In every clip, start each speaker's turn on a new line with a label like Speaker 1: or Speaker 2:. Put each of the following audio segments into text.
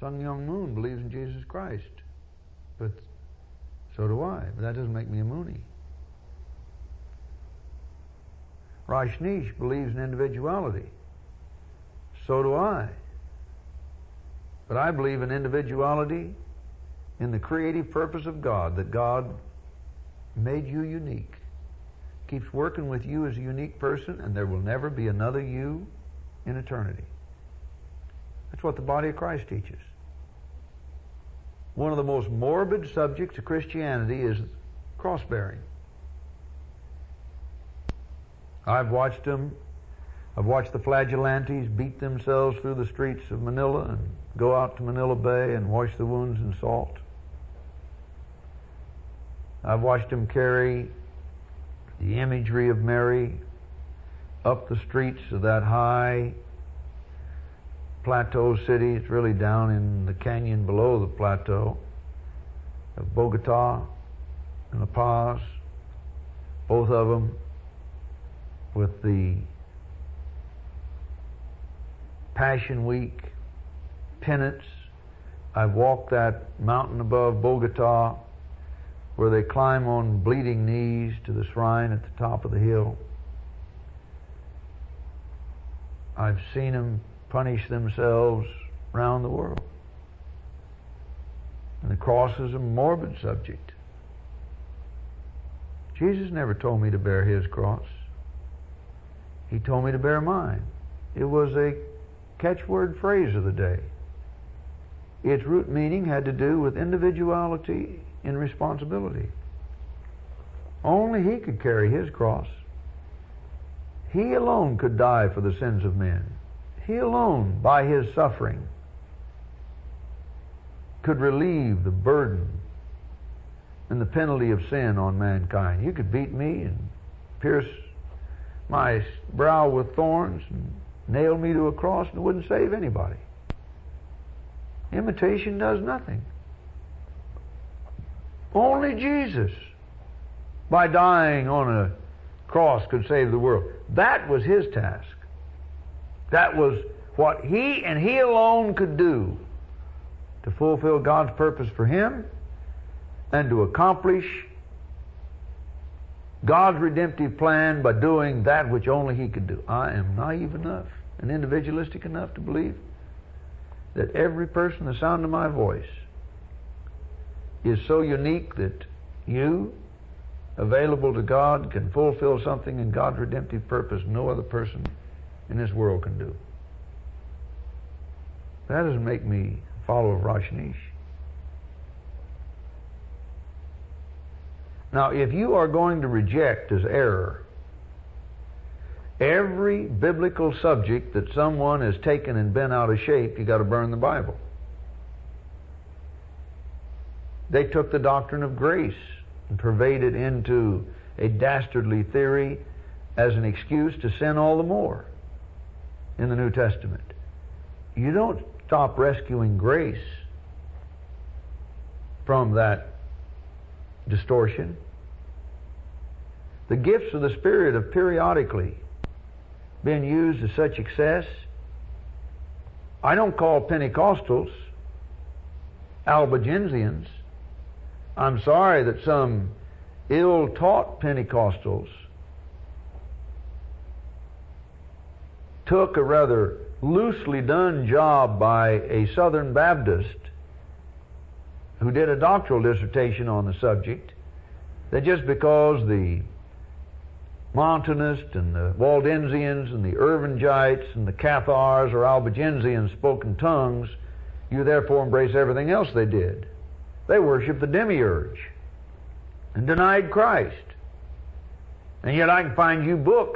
Speaker 1: Sun Myung Moon believes in Jesus Christ. But so do I. But that doesn't make me a Moonie. Rajneesh believes in individuality. So do I. But I believe in individuality in the creative purpose of God, that God made you unique. Keeps working with you as a unique person, and there will never be another you in eternity. That's what the body of Christ teaches. One of the most morbid subjects of Christianity is cross-bearing. I've watched the flagellantes beat themselves through the streets of Manila and go out to Manila Bay and wash the wounds in salt. I've watched them carry the imagery of Mary up the streets of that high plateau city. It's really down in the canyon below the plateau of Bogota and La Paz, both of them with the Passion Week penance. I've walked that mountain above Bogota where they climb on bleeding knees to the shrine at the top of the hill. I've seen them punish themselves around the world. And the cross is a morbid subject. Jesus never told me to bear His cross. He told me to bear mine. It was a catchword phrase of the day. Its root meaning had to do with individuality in responsibility. Only He could carry His cross. He alone could die for the sins of men. He alone, by His suffering, could relieve the burden and the penalty of sin on mankind. You could beat me and pierce my brow with thorns and nail me to a cross, and it wouldn't save anybody. Imitation does nothing. Only Jesus, by dying on a cross, could save the world. That was His task. That was what He and He alone could do to fulfill God's purpose for Him and to accomplish God's redemptive plan by doing that which only He could do. I am naive enough and individualistic enough to believe that every person, the sound of my voice, is so unique that you, available to God, can fulfill something in God's redemptive purpose no other person in this world can do. That doesn't make me a follower of Rajneesh. Now, if you are going to reject as error every biblical subject that someone has taken and bent out of shape, you got to burn the Bible. They took the doctrine of grace and pervaded into a dastardly theory as an excuse to sin all the more in the New Testament. You don't stop rescuing grace from that distortion. The gifts of the Spirit have periodically been used to such excess. I don't call Pentecostals Albigensians. I'm sorry that some ill-taught Pentecostals took a rather loosely done job by a Southern Baptist who did a doctoral dissertation on the subject, that just because the Montanists and the Waldensians and the Irvingites and the Cathars or Albigensians spoke in tongues, you therefore embrace everything else they did. They worshiped the demiurge and denied Christ. And yet I can find you books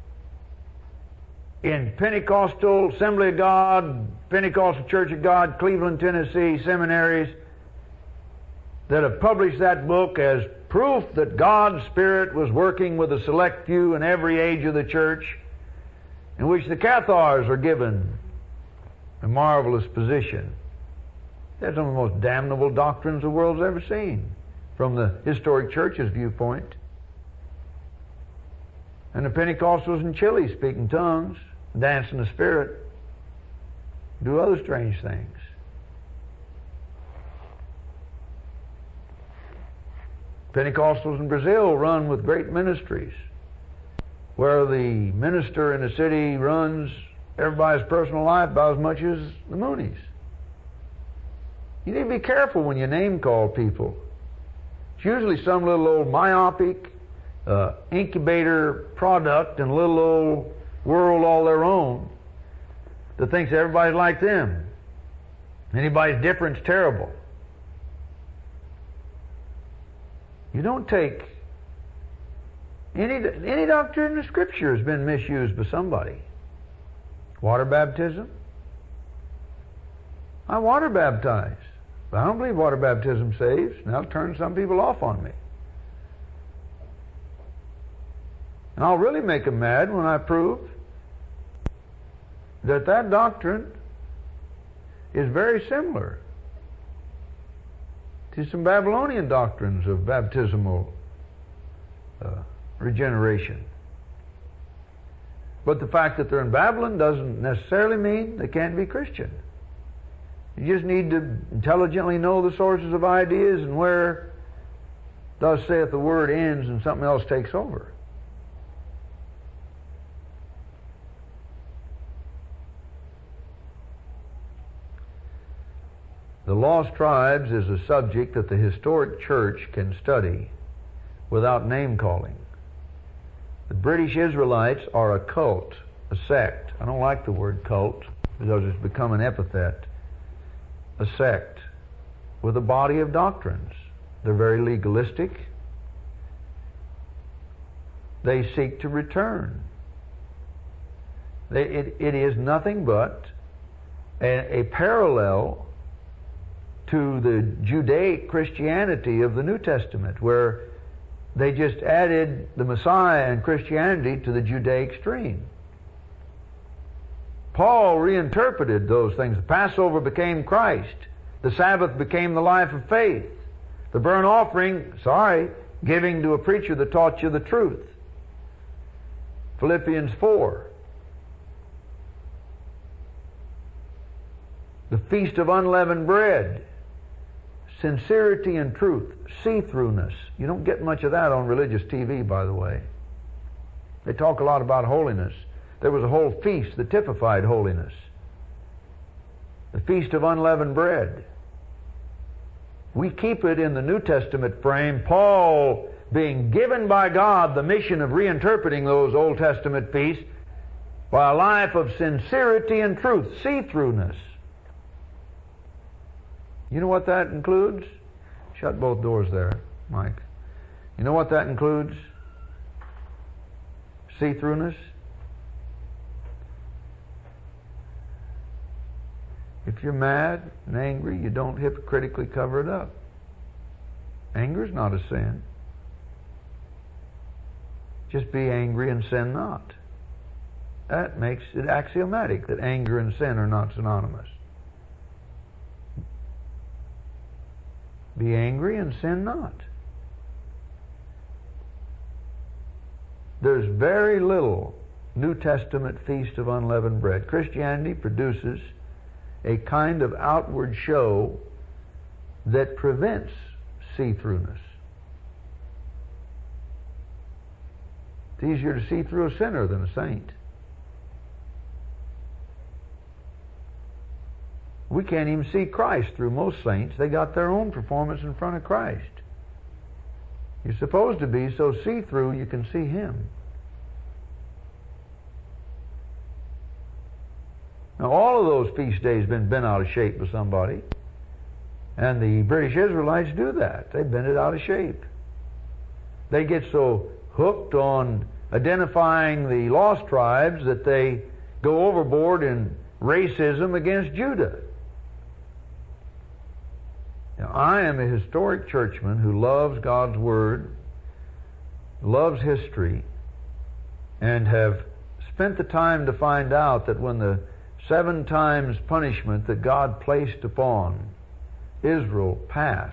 Speaker 1: in Pentecostal Assembly of God, Pentecostal Church of God, Cleveland, Tennessee seminaries that have published that book as proof that God's Spirit was working with a select few in every age of the church, in which the Cathars are given a marvelous position. That's one of the most damnable doctrines the world's ever seen from the historic church's viewpoint. And the Pentecostals in Chile speak in tongues, dance in the Spirit, do other strange things. Pentecostals in Brazil run with great ministries, where the minister in the city runs everybody's personal life about as much as the Moonies. You need to be careful when you name call people. It's usually some little old myopic incubator product in a little old world all their own that thinks everybody's like them. Anybody's different's terrible. You don't take any doctrine in the Scripture has been misused by somebody. Water baptism? I water baptize. But I don't believe water baptism saves, and that'll turn some people off on me. And I'll really make them mad when I prove that that doctrine is very similar to some Babylonian doctrines of baptismal regeneration. But the fact that they're in Babylon doesn't necessarily mean they can't be Christian. You just need to intelligently know the sources of ideas and where thus saith the word ends and something else takes over. The lost tribes is a subject that the historic church can study without name calling. The British Israelites are a cult, a sect. I don't like the word cult because it's become an epithet. A sect with a body of doctrines. They're very legalistic. They seek to return. It is nothing but a parallel to the Judaic Christianity of the New Testament, where they just added the Messiah and Christianity to the Judaic stream. Paul reinterpreted those things. The Passover became Christ. The Sabbath became the life of faith. The burnt offering, giving to a preacher that taught you the truth. Philippians 4. The Feast of Unleavened Bread. Sincerity and truth. See-throughness. You don't get much of that on religious TV, by the way. They talk a lot about holiness. There was a whole feast that typified holiness. The Feast of Unleavened Bread. We keep it in the New Testament frame. Paul, being given by God the mission of reinterpreting those Old Testament feasts by a life of sincerity and truth, see-throughness. You know what that includes? Shut both doors there, Mike. You know what that includes? See-throughness. If you're mad and angry, you don't hypocritically cover it up. Anger is not a sin. Just be angry and sin not. That makes it axiomatic that anger and sin are not synonymous. Be angry and sin not. There's very little New Testament Feast of Unleavened Bread. Christianity produces a kind of outward show that prevents see-throughness. It's easier to see through a sinner than a saint. We can't even see Christ through most saints. They got their own performance in front of Christ. You're supposed to be so see-through you can see Him. Now, all of those feast days have been bent out of shape by somebody. And the British Israelites do that. They bend it out of shape. They get so hooked on identifying the lost tribes that they go overboard in racism against Judah. Now, I am a historic churchman who loves God's Word, loves history, and have spent the time to find out that when the 7 times punishment that God placed upon Israel passed,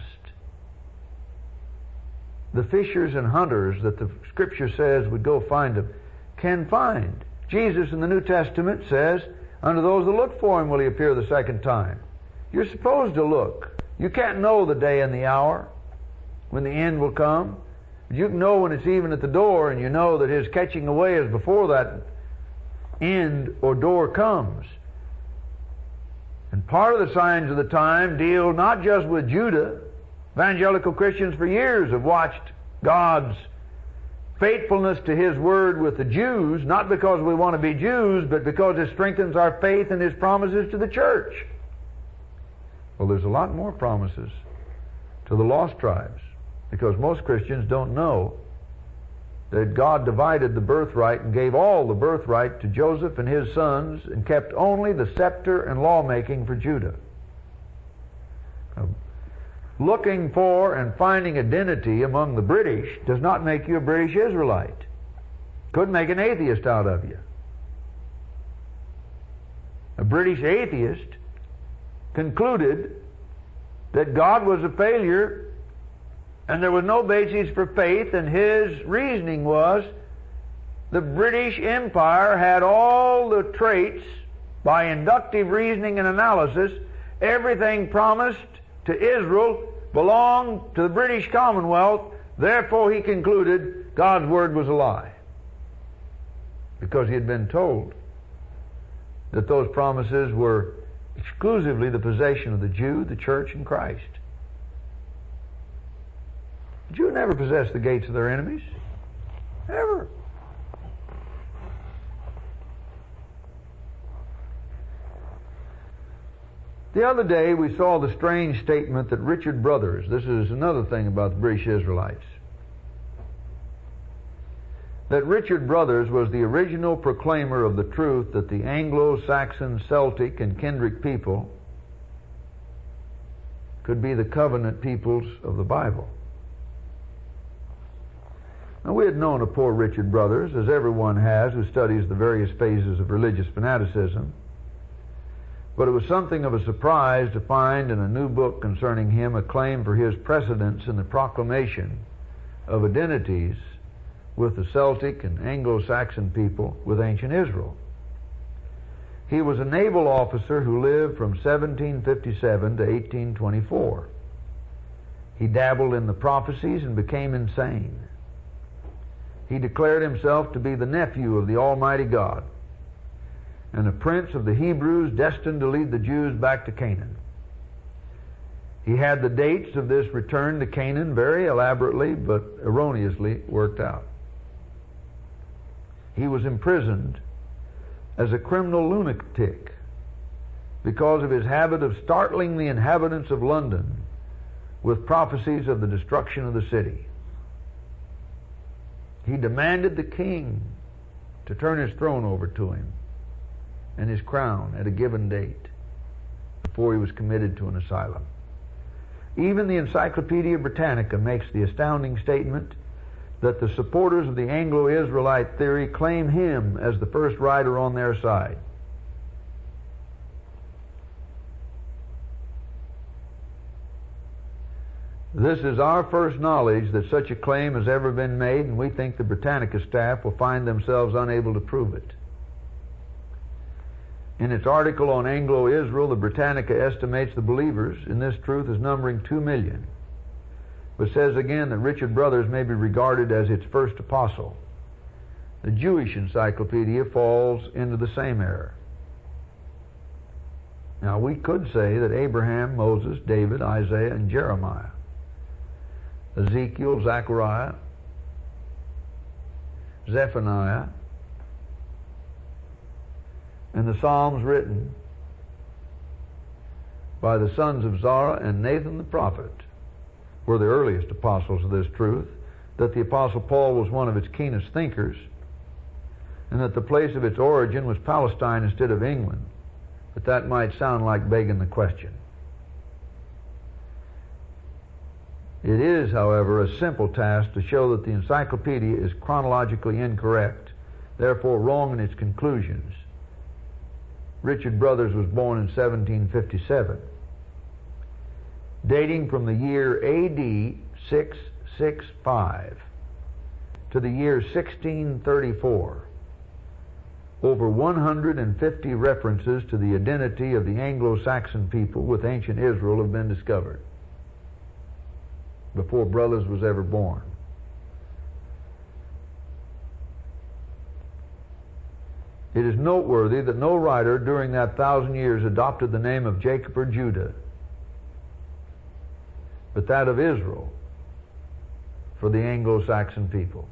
Speaker 1: the fishers and hunters that the Scripture says would go find them can find. Jesus in the New Testament says, unto those that look for Him will He appear the second time. You're supposed to look. You can't know the day and the hour. when the end will come. You can know when it's even at the door, and you know that His catching away is before that end or door comes. And part of the signs of the time deal not just with Judah. Evangelical Christians for years have watched God's faithfulness to His Word with the Jews, not because we want to be Jews, but because it strengthens our faith in His promises to the church. Well, there's a lot more promises to the lost tribes, because most Christians don't know that God divided the birthright and gave all the birthright to Joseph and his sons and kept only the scepter and lawmaking for Judah. Now, looking for and finding identity among the British does not make you a British Israelite. Could make an atheist out of you. A British atheist concluded that God was a failure and there was no basis for faith, and his reasoning was the British Empire had all the traits, by inductive reasoning and analysis, everything promised to Israel belonged to the British Commonwealth. Therefore, he concluded God's Word was a lie, because he had been told that those promises were exclusively the possession of the Jew, the church, and Christ. The Jew never possessed the gates of their enemies. Ever. The other day we saw the strange statement that Richard Brothers, this is another thing about the British Israelites, that Richard Brothers was the original proclaimer of the truth that the Anglo-Saxon, Celtic, and Kendrick people could be the covenant peoples of the Bible. Now, we had known of poor Richard Brothers, as everyone has who studies the various phases of religious fanaticism, but it was something of a surprise to find in a new book concerning him a claim for his precedence in the proclamation of identities with the Celtic and Anglo-Saxon people with ancient Israel. He was a naval officer who lived from 1757 to 1824. He dabbled in the prophecies and became insane. He declared himself to be the nephew of the Almighty God and a prince of the Hebrews destined to lead the Jews back to Canaan. He had the dates of this return to Canaan very elaborately but erroneously worked out. He was imprisoned as a criminal lunatic because of his habit of startling the inhabitants of London with prophecies of the destruction of the city. He demanded the king to turn his throne over to him and his crown at a given date before he was committed to an asylum. Even the Encyclopedia Britannica makes the astounding statement that the supporters of the Anglo-Israelite theory claim him as the first writer on their side. This is our first knowledge that such a claim has ever been made, and we think the Britannica staff will find themselves unable to prove it. In its article on Anglo-Israel, the Britannica estimates the believers in this truth as numbering 2 million, but says again that Richard Brothers may be regarded as its first apostle. The Jewish Encyclopedia falls into the same error. Now, we could say that Abraham, Moses, David, Isaiah, and Jeremiah, Ezekiel, Zechariah, Zephaniah, and the Psalms written by the sons of Zara and Nathan the prophet were the earliest apostles of this truth, that the Apostle Paul was one of its keenest thinkers, and that the place of its origin was Palestine instead of England. But that might sound like begging the question. It is, however, a simple task to show that the encyclopedia is chronologically incorrect, therefore wrong in its conclusions. Richard Brothers was born in 1757. Dating from the year A.D. 665 to the year 1634, over 150 references to the identity of the Anglo-Saxon people with ancient Israel have been discovered. before Brothers was ever born. It is noteworthy that no writer during that 1,000 years adopted the name of Jacob or Judah, but that of Israel for the Anglo-Saxon people.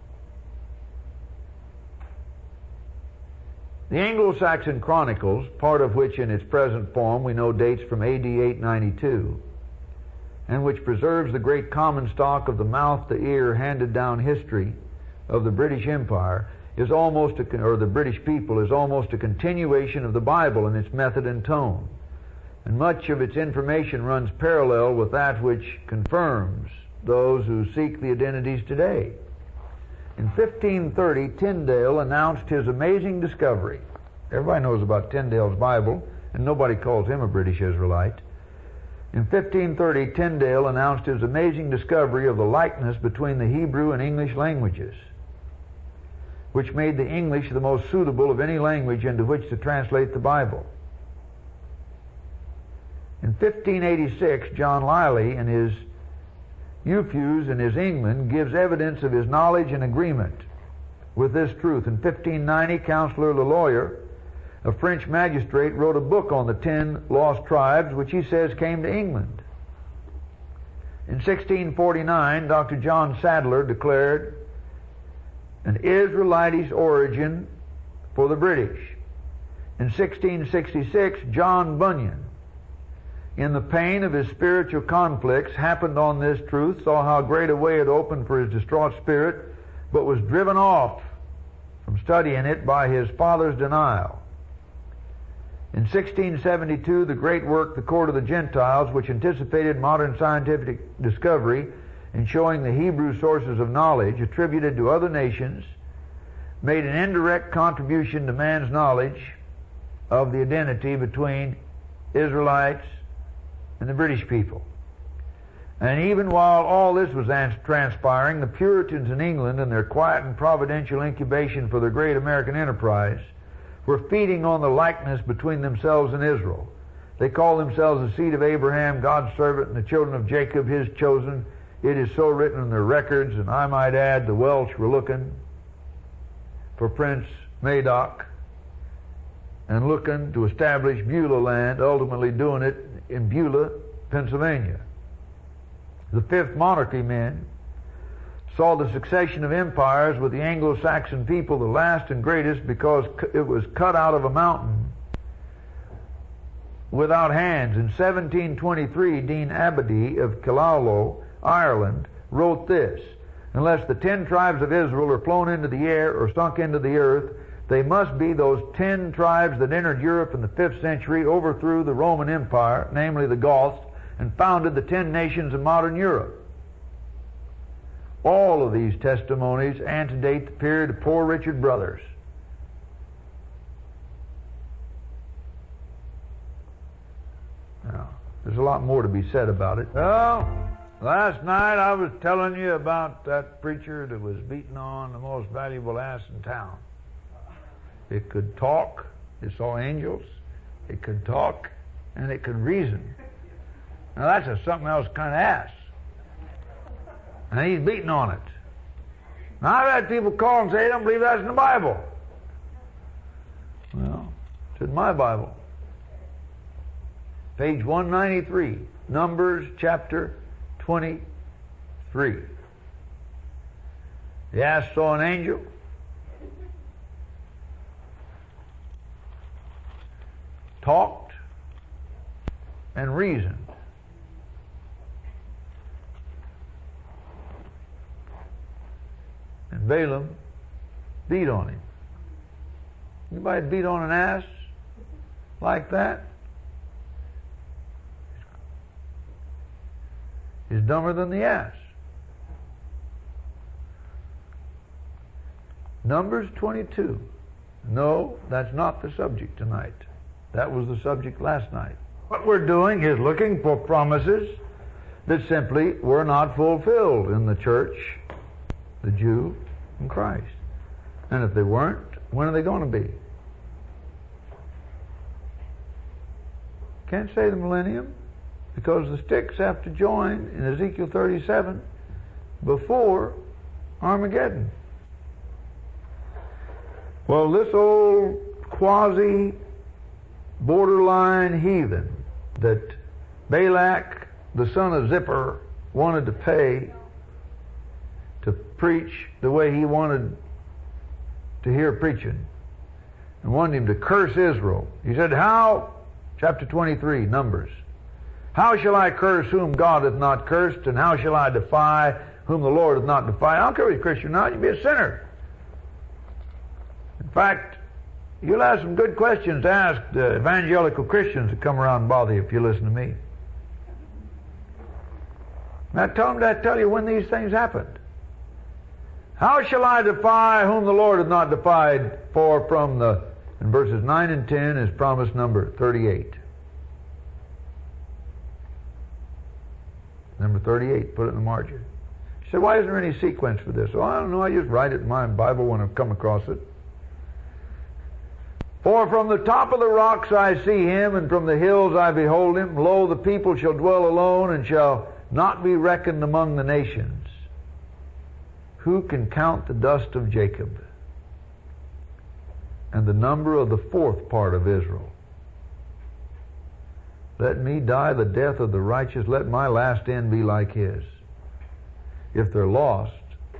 Speaker 1: The Anglo-Saxon Chronicles, part of which in its present form we know dates from AD 892, and which preserves the great common stock of the mouth-to-ear handed-down history of the British Empire, is almost or the British people, is almost a continuation of the Bible in its method and tone, and much of its information runs parallel with that which confirms those who seek the identities today. In 1530, Tyndale announced his amazing discovery. Everybody knows about Tyndale's Bible, and nobody calls him a British Israelite. In 1530, Tyndale announced his amazing discovery of the likeness between the Hebrew and English languages, which made the English the most suitable of any language into which to translate the Bible. In 1586, John Lyly, in his Euphues in his England, gives evidence of his knowledge and agreement with this truth. In 1590, Councillor Leloyer, a French magistrate, wrote a book on the 10 lost tribes, which he says came to England. In 1649, Dr. John Sadler declared an Israelitish origin for the British. In 1666, John Bunyan, in the pain of his spiritual conflicts, happened on this truth, saw how great a way it opened for his distraught spirit, but was driven off from studying it by his father's denial. In 1672, the great work, The Court of the Gentiles, which anticipated modern scientific discovery in showing the Hebrew sources of knowledge attributed to other nations, made an indirect contribution to man's knowledge of the identity between Israelites and the British people. And even while all this was transpiring, the Puritans in England, in their quiet and providential incubation for their great American enterprise, were feeding on the likeness between themselves and Israel. They called themselves the seed of Abraham, God's servant, and the children of Jacob, his chosen. It is so written in their records, and I might add the Welsh were looking for Prince Madoc and looking to establish Beulah land, ultimately doing it in Beulah, Pennsylvania. The Fifth Monarchy men saw the succession of empires with the Anglo-Saxon people the last and greatest because it was cut out of a mountain without hands. In 1723, Dean Abadie of Killaloe, Ireland, wrote this: unless the 10 tribes of Israel are flown into the air or sunk into the earth, they must be those 10 tribes that entered Europe in the 5th century, overthrew the Roman Empire, namely the Goths, and founded the 10 nations of modern Europe. All of these testimonies antedate the period of Poor Richard Brothers. Now, there's a lot more to be said about it. Well, last night I was telling you about that preacher that was beating on the most valuable ass in town. It could talk, it saw angels, it could talk, and it could reason. Now that's a something else kind of ass. And he's beating on it. Now I've had people call and say, they don't believe that's in the Bible. Well, it's in my Bible. Page 193, Numbers chapter 23. The ass saw an angel. Talked and reasoned. And Balaam beat on him. Anybody beat on an ass like that? He's dumber than the ass. Numbers 22. No, that's not the subject tonight. That was the subject last night. What we're doing is looking for promises that simply were not fulfilled in the church, the Jew, and Christ. And if they weren't, when are they going to be? Can't say the millennium. because the sticks have to join in Ezekiel 37 before Armageddon. Well, this old quasi-borderline heathen that Balak, the son of Zippor, wanted to pay to preach the way he wanted to hear preaching, and wanted him to curse Israel. He said, how, chapter 23, Numbers, how shall I curse whom God hath not cursed, and how shall I defy whom the Lord hath not defied? I don't care if you're a Christian or not, you'd be a sinner. In fact, you'll have some good questions to ask the evangelical Christians that come around and bother you if you listen to me. Now tell you when these things happened. How shall I defy whom the Lord hath not defied? For from in verses 9 and 10 is promise number 38. Number 38, put it in the margin. You say, why isn't there any sequence for this? Well, I don't know, I just write it in my Bible when I've come across it. For from the top of the rocks I see him, and from the hills I behold him. Lo, the people shall dwell alone, and shall not be reckoned among the nations. Who can count the dust of Jacob, and the number of the fourth part of Israel? Let me die the death of the righteous, let my last end be like his. If they're lost,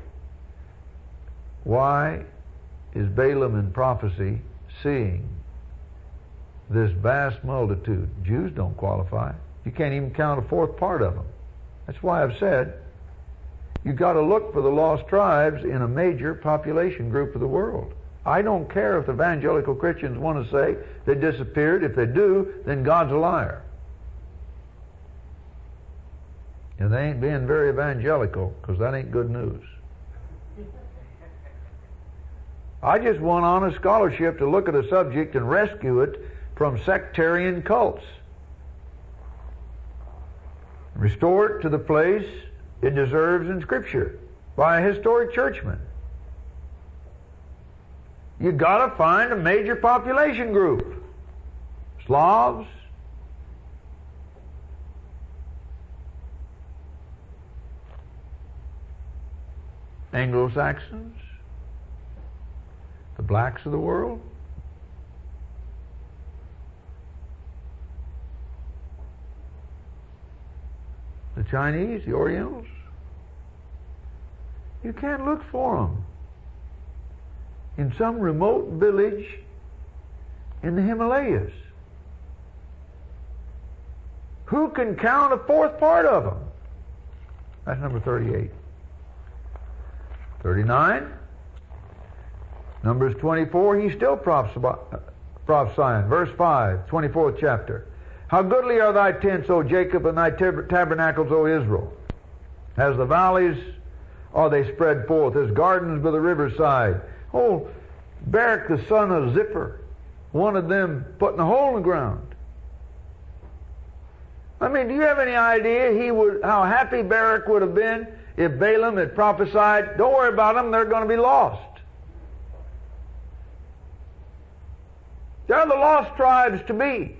Speaker 1: why is Balaam in prophecy seeing this vast multitude? Jews don't qualify. You can't even count a fourth part of them. That's why I've said you've got to look for the lost tribes in a major population group of the world. I don't care if the evangelical Christians want to say they disappeared. If they do, then God's a liar. And they ain't being very evangelical, because that ain't good news. I just want honest scholarship to look at a subject and rescue it from sectarian cults. Restore it to the place it deserves in Scripture by a historic churchman. You've got to find a major population group. Slavs, Anglo-Saxons, the blacks of the world, the Chinese, the Orientals. You can't look for them in some remote village in the Himalayas. Who can count a fourth part of them? That's number 38. 39. Numbers 24, he's still prophesying. Verse 5, 24th chapter. How goodly are thy tents, O Jacob, and thy tabernacles, O Israel. As the valleys are they spread forth, as gardens by the riverside. Oh, Barak the son of Zippor wanted them putting a hole in the ground. I mean, do you have any idea how happy Barak would have been if Balaam had prophesied, don't worry about them, they're going to be lost. They're the lost tribes to be.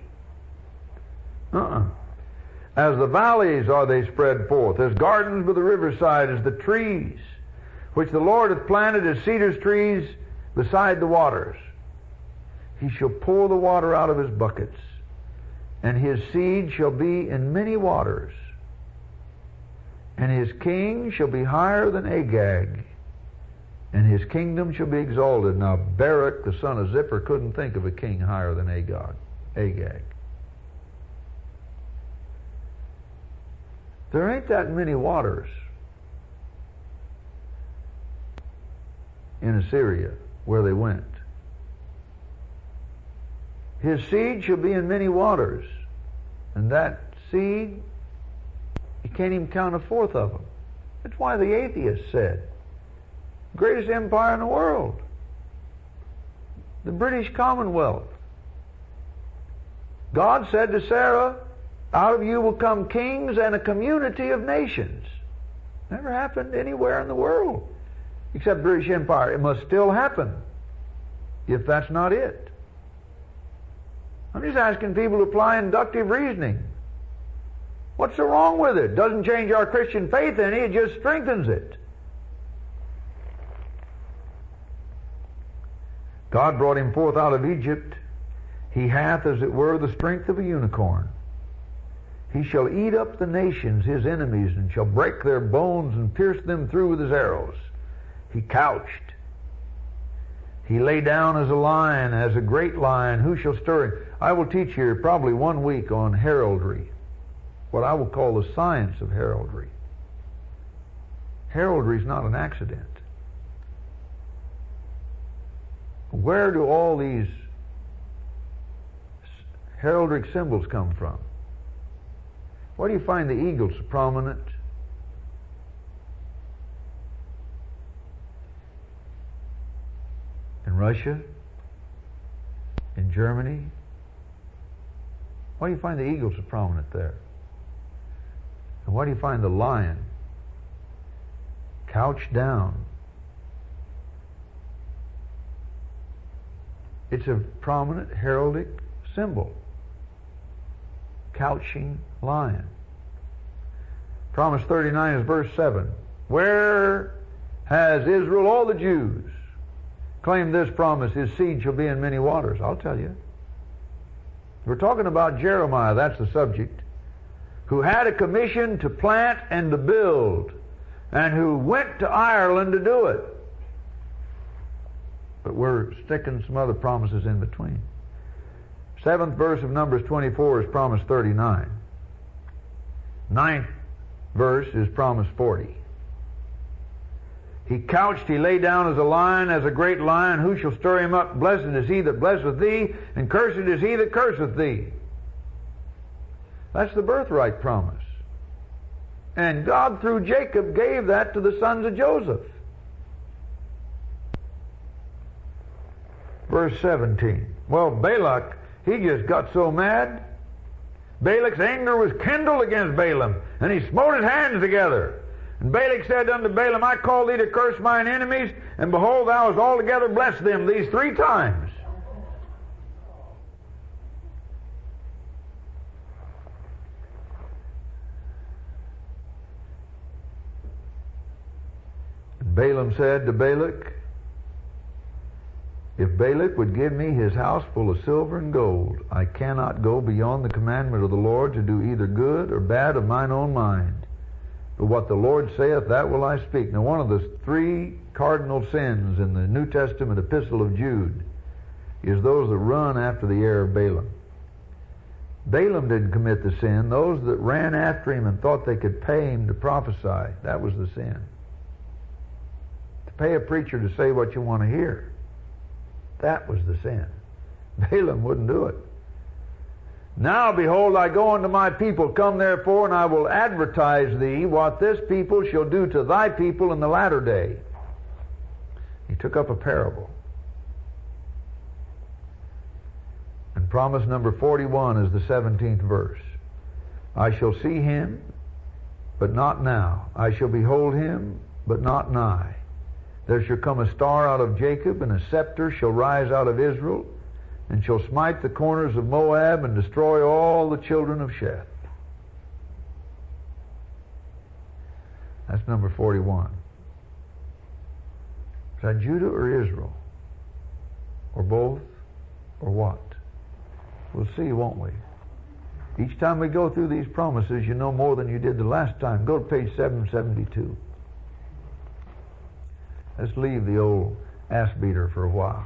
Speaker 1: As the valleys are they spread forth, as gardens by the riverside, as the trees which the Lord hath planted as cedar trees beside the waters. He shall pour the water out of his buckets, and his seed shall be in many waters, and his king shall be higher than Agag, and his kingdom shall be exalted. Now Barak the son of Zippor couldn't think of a king higher than Agag. There ain't that many waters in Assyria where they went. His seed shall be in many waters, and that seed, you can't even count a fourth of them. That's why the atheists said, greatest empire in the world, the British Commonwealth. God said to Sarah, out of you will come kings and a community of nations. Never happened anywhere in the world except British Empire. It must still happen if that's not it. I'm just asking people to apply inductive reasoning. What's so wrong with it? Doesn't change our Christian faith any, it just strengthens it. God brought him forth out of Egypt. He hath, as it were, the strength of a unicorn. He shall eat up the nations, his enemies, and shall break their bones and pierce them through with his arrows. He couched. He lay down as a lion, as a great lion. Who shall stir him? I will teach you probably 1 week on heraldry, what I will call the science of heraldry. Heraldry is not an accident. Where do all these heraldic symbols come from? Where do you find the eagle so prominent? In Russia? In Germany? Why do you find the eagle so prominent there? And why do you find the lion couched down? It's a prominent heraldic symbol. Couching lion. Promise 39 is verse 7. Where has Israel, all the Jews, claimed this promise, his seed shall be in many waters? I'll tell you. We're talking about Jeremiah, that's the subject, who had a commission to plant and to build, and who went to Ireland to do it. But we're sticking some other promises in between. 7th verse of Numbers 24 is promise 39. 9th verse is promise 40. He couched, he lay down as a lion, as a great lion. Who shall stir him up? Blessed is he that blesseth thee, and cursed is he that curseth thee. That's the birthright promise. And God, through Jacob, gave that to the sons of Joseph. Verse 17. Well, Balak, he just got so mad. Balak's anger was kindled against Balaam, and he smote his hands together. And Balak said unto Balaam, I call thee to curse mine enemies, and behold, thou hast altogether blessed them these 3 times. And Balaam said to Balak, if Balak would give me his house full of silver and gold, I cannot go beyond the commandment of the Lord to do either good or bad of mine own mind. But what the Lord saith, that will I speak. Now, one of the 3 cardinal sins in the New Testament epistle of Jude is those that run after the heir of Balaam. Balaam didn't commit the sin. Those that ran after him and thought they could pay him to prophesy, that was the sin. To pay a preacher to say what you want to hear, that was the sin. Balaam wouldn't do it. Now, behold, I go unto my people. Come therefore, and I will advertise thee what this people shall do to thy people in the latter day. He took up a parable. And promise number 41 is the 17th verse. I shall see him, but not now. I shall behold him, but not nigh. There shall come a star out of Jacob, and a scepter shall rise out of Israel, and shall smite the corners of Moab, and destroy all the children of Sheth. That's number 41. Is that Judah or Israel? Or both? Or what? We'll see, won't we? Each time we go through these promises, you know more than you did the last time. Go to page 772. Let's leave the old ass beater for a while.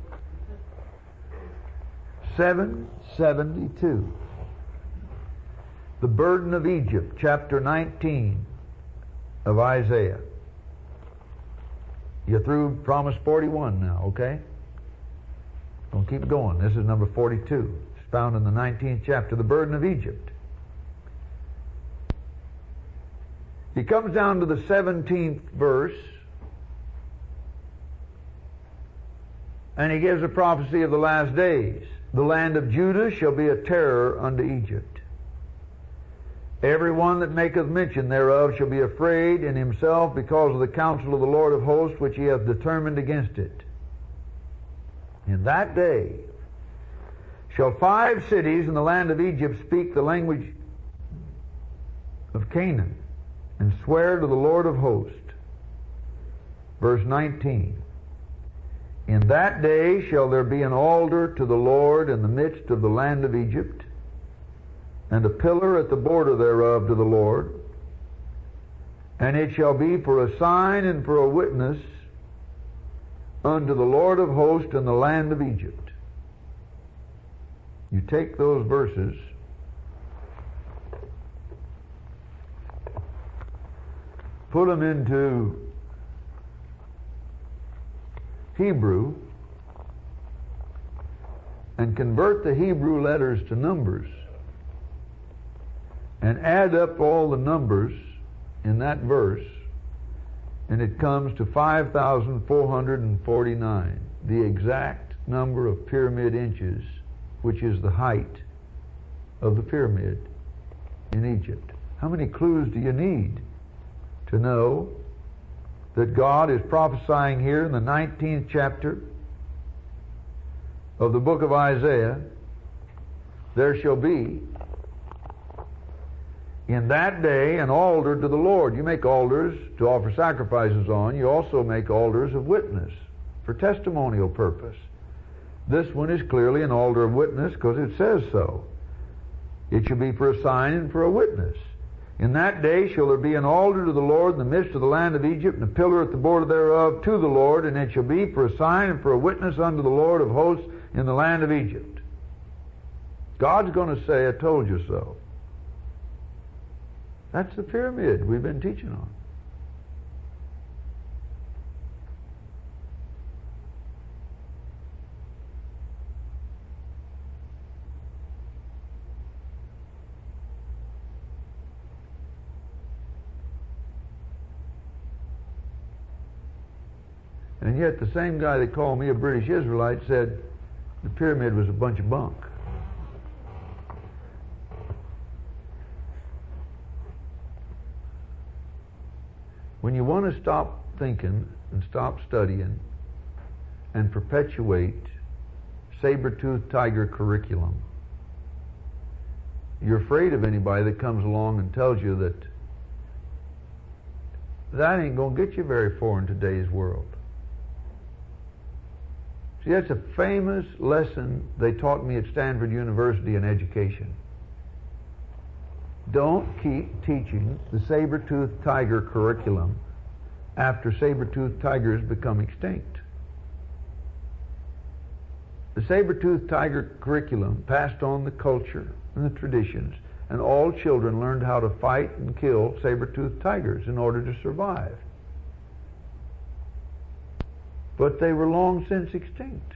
Speaker 1: 772. The burden of Egypt, chapter 19 of Isaiah. You're through promise 41 now, okay? Don't keep going. This is number 42. It's found in the 19th chapter, the burden of Egypt. He comes down to the 17th verse, and he gives a prophecy of the last days. The land of Judah shall be a terror unto Egypt. Every one that maketh mention thereof shall be afraid in himself because of the counsel of the Lord of hosts, which he hath determined against it. In that day shall 5 cities in the land of Egypt speak the language of Canaan, and swear to the Lord of hosts. Verse 19. In that day shall there be an altar to the Lord in the midst of the land of Egypt, and a pillar at the border thereof to the Lord. And it shall be for a sign and for a witness unto the Lord of hosts in the land of Egypt. You take those verses, put them into Hebrew, and convert the Hebrew letters to numbers, and add up all the numbers in that verse, and it comes to 5,449, the exact number of pyramid inches, which is the height of the pyramid in Egypt. How many clues do you need to know that God is prophesying here in the 19th chapter of the book of Isaiah? There shall be in that day an altar to the Lord. You make altars to offer sacrifices on. You also make altars of witness for testimonial purpose. This one is clearly an altar of witness because it says so. It shall be for a sign and for a witness. In that day shall there be an altar to the Lord in the midst of the land of Egypt, and a pillar at the border thereof to the Lord, and it shall be for a sign and for a witness unto the Lord of hosts in the land of Egypt. God's going to say, I told you so. That's the pyramid we've been teaching on. And yet the same guy that called me a British Israelite said the pyramid was a bunch of bunk. When you want to stop thinking and stop studying and perpetuate saber-toothed tiger curriculum, you're afraid of anybody that comes along and tells you that ain't going to get you very far in today's world. See, that's a famous lesson they taught me at Stanford University in education. Don't keep teaching the saber-toothed tiger curriculum after saber-toothed tigers become extinct. The saber-toothed tiger curriculum passed on the culture and the traditions, and all children learned how to fight and kill saber-toothed tigers in order to survive. But they were long since extinct.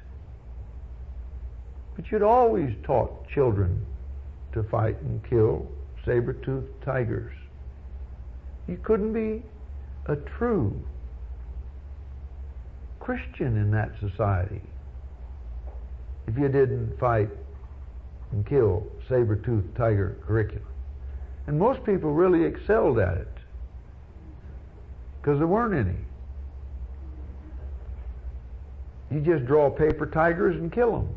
Speaker 1: But you'd always taught children to fight and kill saber-toothed tigers. You couldn't be a true Christian in that society if you didn't fight and kill saber-toothed tiger curriculum. And most people really excelled at it because there weren't any. You just draw paper tigers and kill them.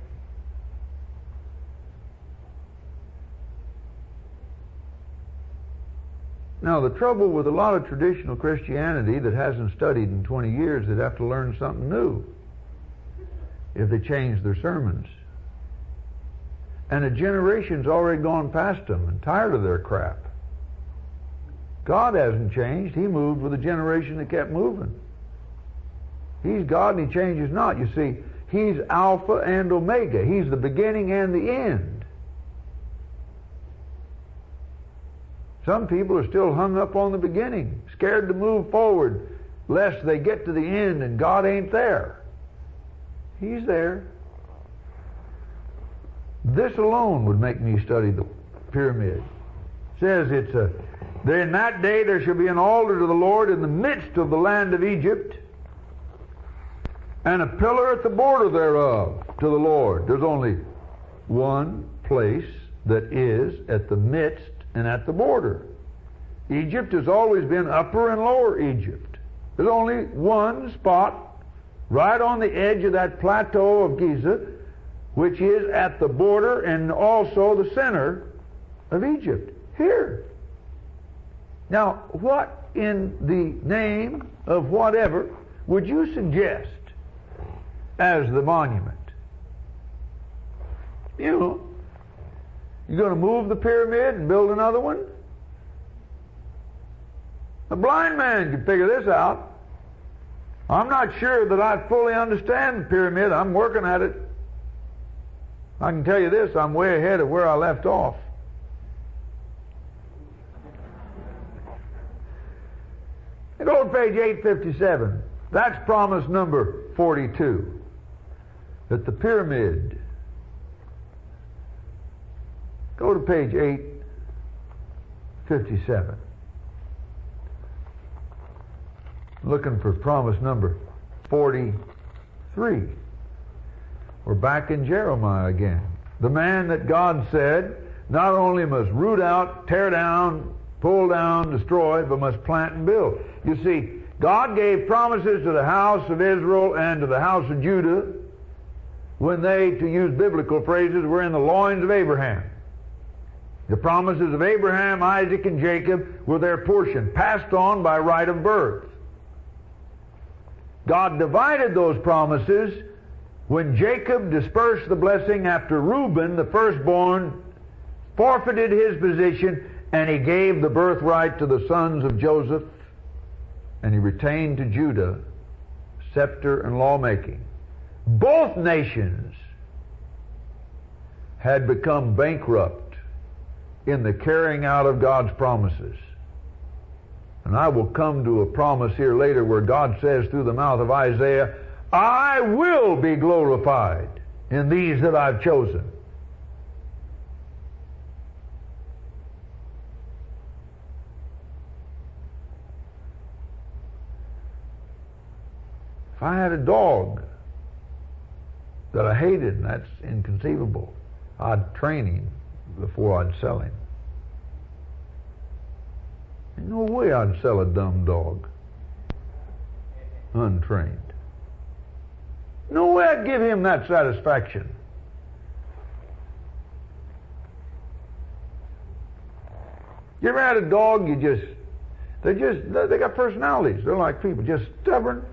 Speaker 1: Now, the trouble with a lot of traditional Christianity that hasn't studied in 20 years, they'd have to learn something new if they change their sermons. And a generation's already gone past them and tired of their crap. God hasn't changed. He moved with a generation that kept moving. He's God and He changes not. You see, He's Alpha and Omega. He's the beginning and the end. Some people are still hung up on the beginning, scared to move forward, lest they get to the end and God ain't there. He's there. This alone would make me study the pyramid. It says in that day there shall be an altar to the Lord in the midst of the land of Egypt, and a pillar at the border thereof to the Lord. There's only one place that is at the midst and at the border. Egypt has always been Upper and Lower Egypt. There's only one spot right on the edge of that plateau of Giza, which is at the border and also the center of Egypt. Here. Now, what in the name of whatever would you suggest as the monument? You know, you're going to move the pyramid and build another one? A blind man can figure this out. I'm not sure that I fully understand the pyramid. I'm working at it. I can tell you this, I'm way ahead of where I left off. Go to page 857. That's promise number 42. That the pyramid. Go to page 857. Looking for promise number 43. We're back in Jeremiah again. The man that God said not only must root out, tear down, pull down, destroy, but must plant and build. You see, God gave promises to the house of Israel and to the house of Judah when they, to use biblical phrases, were in the loins of Abraham. The promises of Abraham, Isaac, and Jacob were their portion, passed on by right of birth. God divided those promises when Jacob dispersed the blessing after Reuben, the firstborn, forfeited his position, and he gave the birthright to the sons of Joseph, and he retained to Judah scepter and lawmaking. Both nations had become bankrupt in the carrying out of God's promises. And I will come to a promise here later where God says through the mouth of Isaiah, I will be glorified in these that I've chosen. If I had a dog that I hated, and that's inconceivable, I'd train him before I'd sell him. There's no way I'd sell a dumb dog, untrained. No way I'd give him that satisfaction. You ever had a dog, they got personalities. They're like people, just stubborn.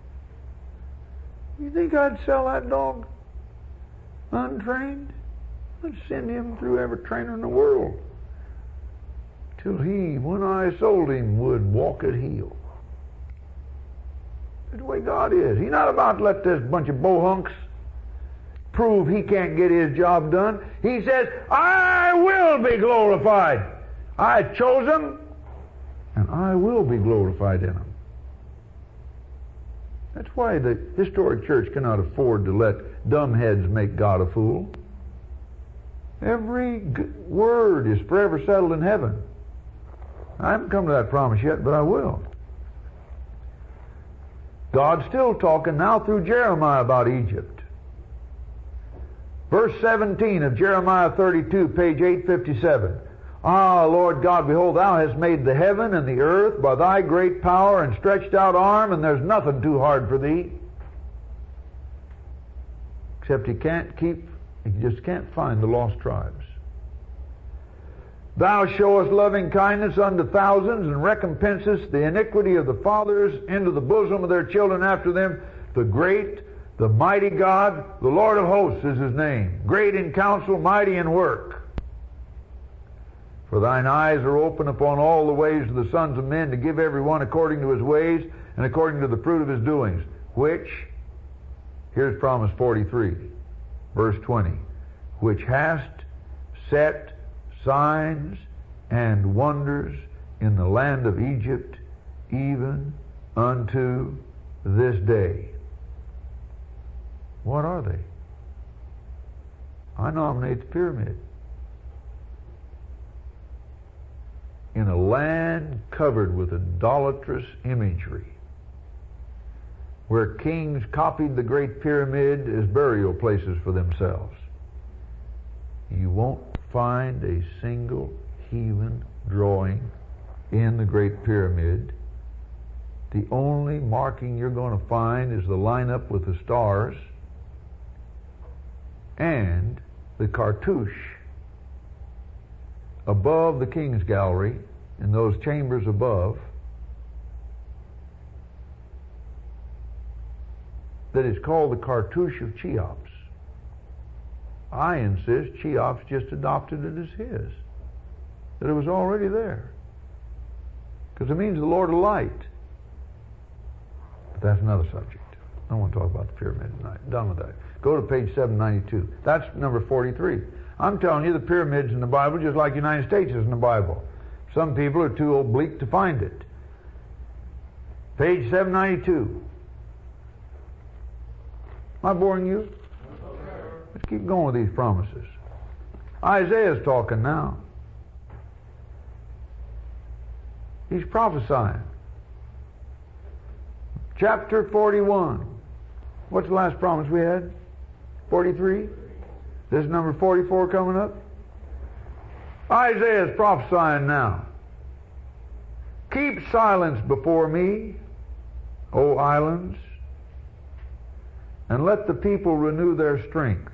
Speaker 1: You think I'd sell that dog untrained? I'd send him through every trainer in the world till he, when I sold him, would walk at heel. That's the way God is. He's not about to let this bunch of bohunks prove he can't get his job done. He says, I will be glorified. I chose them, and I will be glorified in them. That's why the historic church cannot afford to let dumbheads make God a fool. Every word is forever settled in heaven. I haven't come to that promise yet, but I will. God's still talking now through Jeremiah about Egypt. Verse 17 of Jeremiah 32, page 857. Ah, Lord God, behold, thou hast made the heaven and the earth by thy great power and stretched out arm, and there's nothing too hard for thee. Except you just can't find the lost tribes. Thou showest loving kindness unto thousands, and recompensest the iniquity of the fathers into the bosom of their children after them. The great, the mighty God, the Lord of hosts is his name. Great in counsel, mighty in work. For thine eyes are open upon all the ways of the sons of men, to give every one according to his ways and according to the fruit of his doings. Which, here's promise 43, verse 20, which hast set signs and wonders in the land of Egypt, even unto this day. What are they? I nominate the pyramid. In a land covered with idolatrous imagery, where kings copied the Great Pyramid as burial places for themselves, you won't find a single heathen drawing in the Great Pyramid. The only marking you're going to find is the lineup with the stars and the cartouche above the King's Gallery in those chambers above that is called the cartouche of Cheops. I insist Cheops just adopted it as his, that it was already there, because it means the Lord of Light. But that's another subject. I don't want to talk about the pyramid tonight. Done with that. Go to page 792. That's number 43. I'm telling you, the pyramid's in the Bible just like the United States is in the Bible. Some people are too oblique to find it. Page 792. Am I boring you? Let's keep going with these promises. Isaiah's talking now. He's prophesying. Chapter 41. What's the last promise we had? 43? This is number 44 coming up. Isaiah's prophesying now. Keep silence before me, O islands, and let the people renew their strength.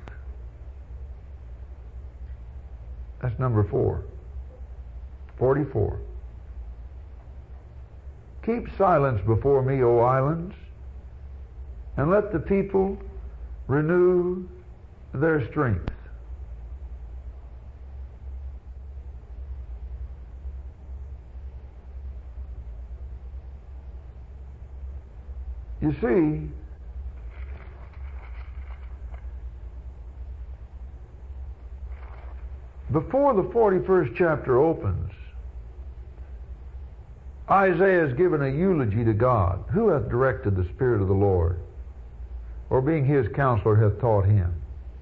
Speaker 1: That's number 4. 44. Keep silence before me, O islands, and let the people renew their strength. You see, before the 41st chapter opens, Isaiah is given a eulogy to God. Who hath directed the Spirit of the Lord? Or being his counselor hath taught him?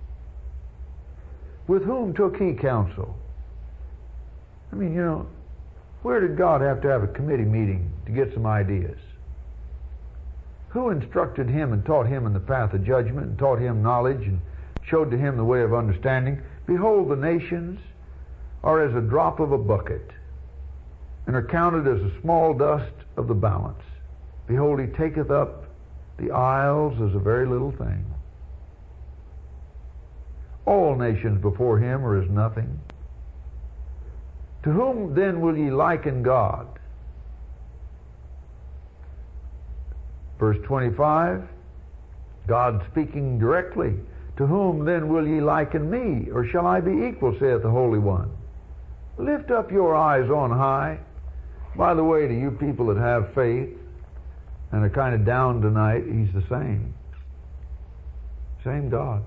Speaker 1: With whom took he counsel? I mean, you know, where did God have to have a committee meeting to get some ideas? Who instructed him and taught him in the path of judgment and taught him knowledge and showed to him the way of understanding? Behold, the nations are as a drop of a bucket and are counted as a small dust of the balance. Behold, he taketh up the isles as a very little thing. All nations before him are as nothing. To whom then will ye liken God? Verse 25, God speaking directly. To whom then will ye liken me? Or shall I be equal, saith the Holy One? Lift up your eyes on high. By the way, to you people that have faith and are kind of down tonight, he's the same. Same God.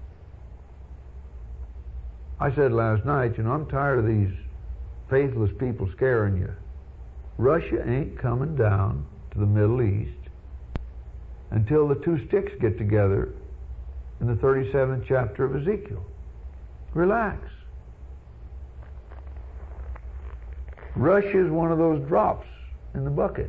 Speaker 1: I said last night, you know, I'm tired of these faithless people scaring you. Russia ain't coming down to the Middle East until the two sticks get together in the 37th chapter of Ezekiel. Relax. Russia is one of those drops in the bucket.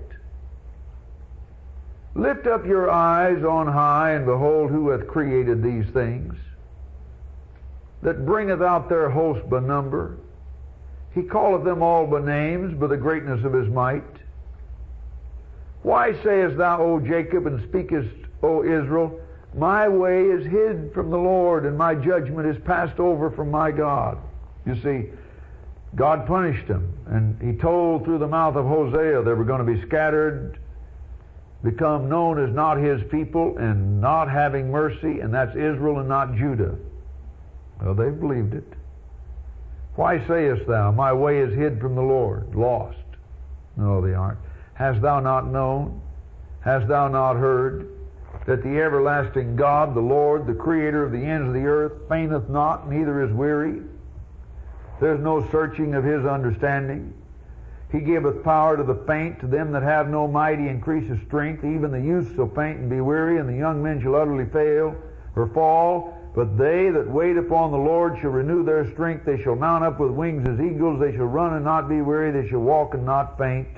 Speaker 1: Lift up your eyes on high, and behold who hath created these things, that bringeth out their host by number. He calleth them all by names, by the greatness of his might. Why sayest thou, O Jacob, and speakest, O Israel, my way is hid from the Lord, and my judgment is passed over from my God? You see, God punished them, and he told through the mouth of Hosea they were going to be scattered, become known as not his people, and not having mercy, and that's Israel and not Judah. Well, they believed it. Why sayest thou, my way is hid from the Lord? Lost. No, they aren't. Hast thou not known? Hast thou not heard that the everlasting God, the Lord, the creator of the ends of the earth, fainteth not, neither is weary? There's no searching of his understanding. He giveth power to the faint, to them that have no might he increaseth strength. Even the youth shall faint and be weary, and the young men shall utterly fail or fall. But they that wait upon the Lord shall renew their strength. They shall mount up with wings as eagles. They shall run and not be weary. They shall walk and not faint.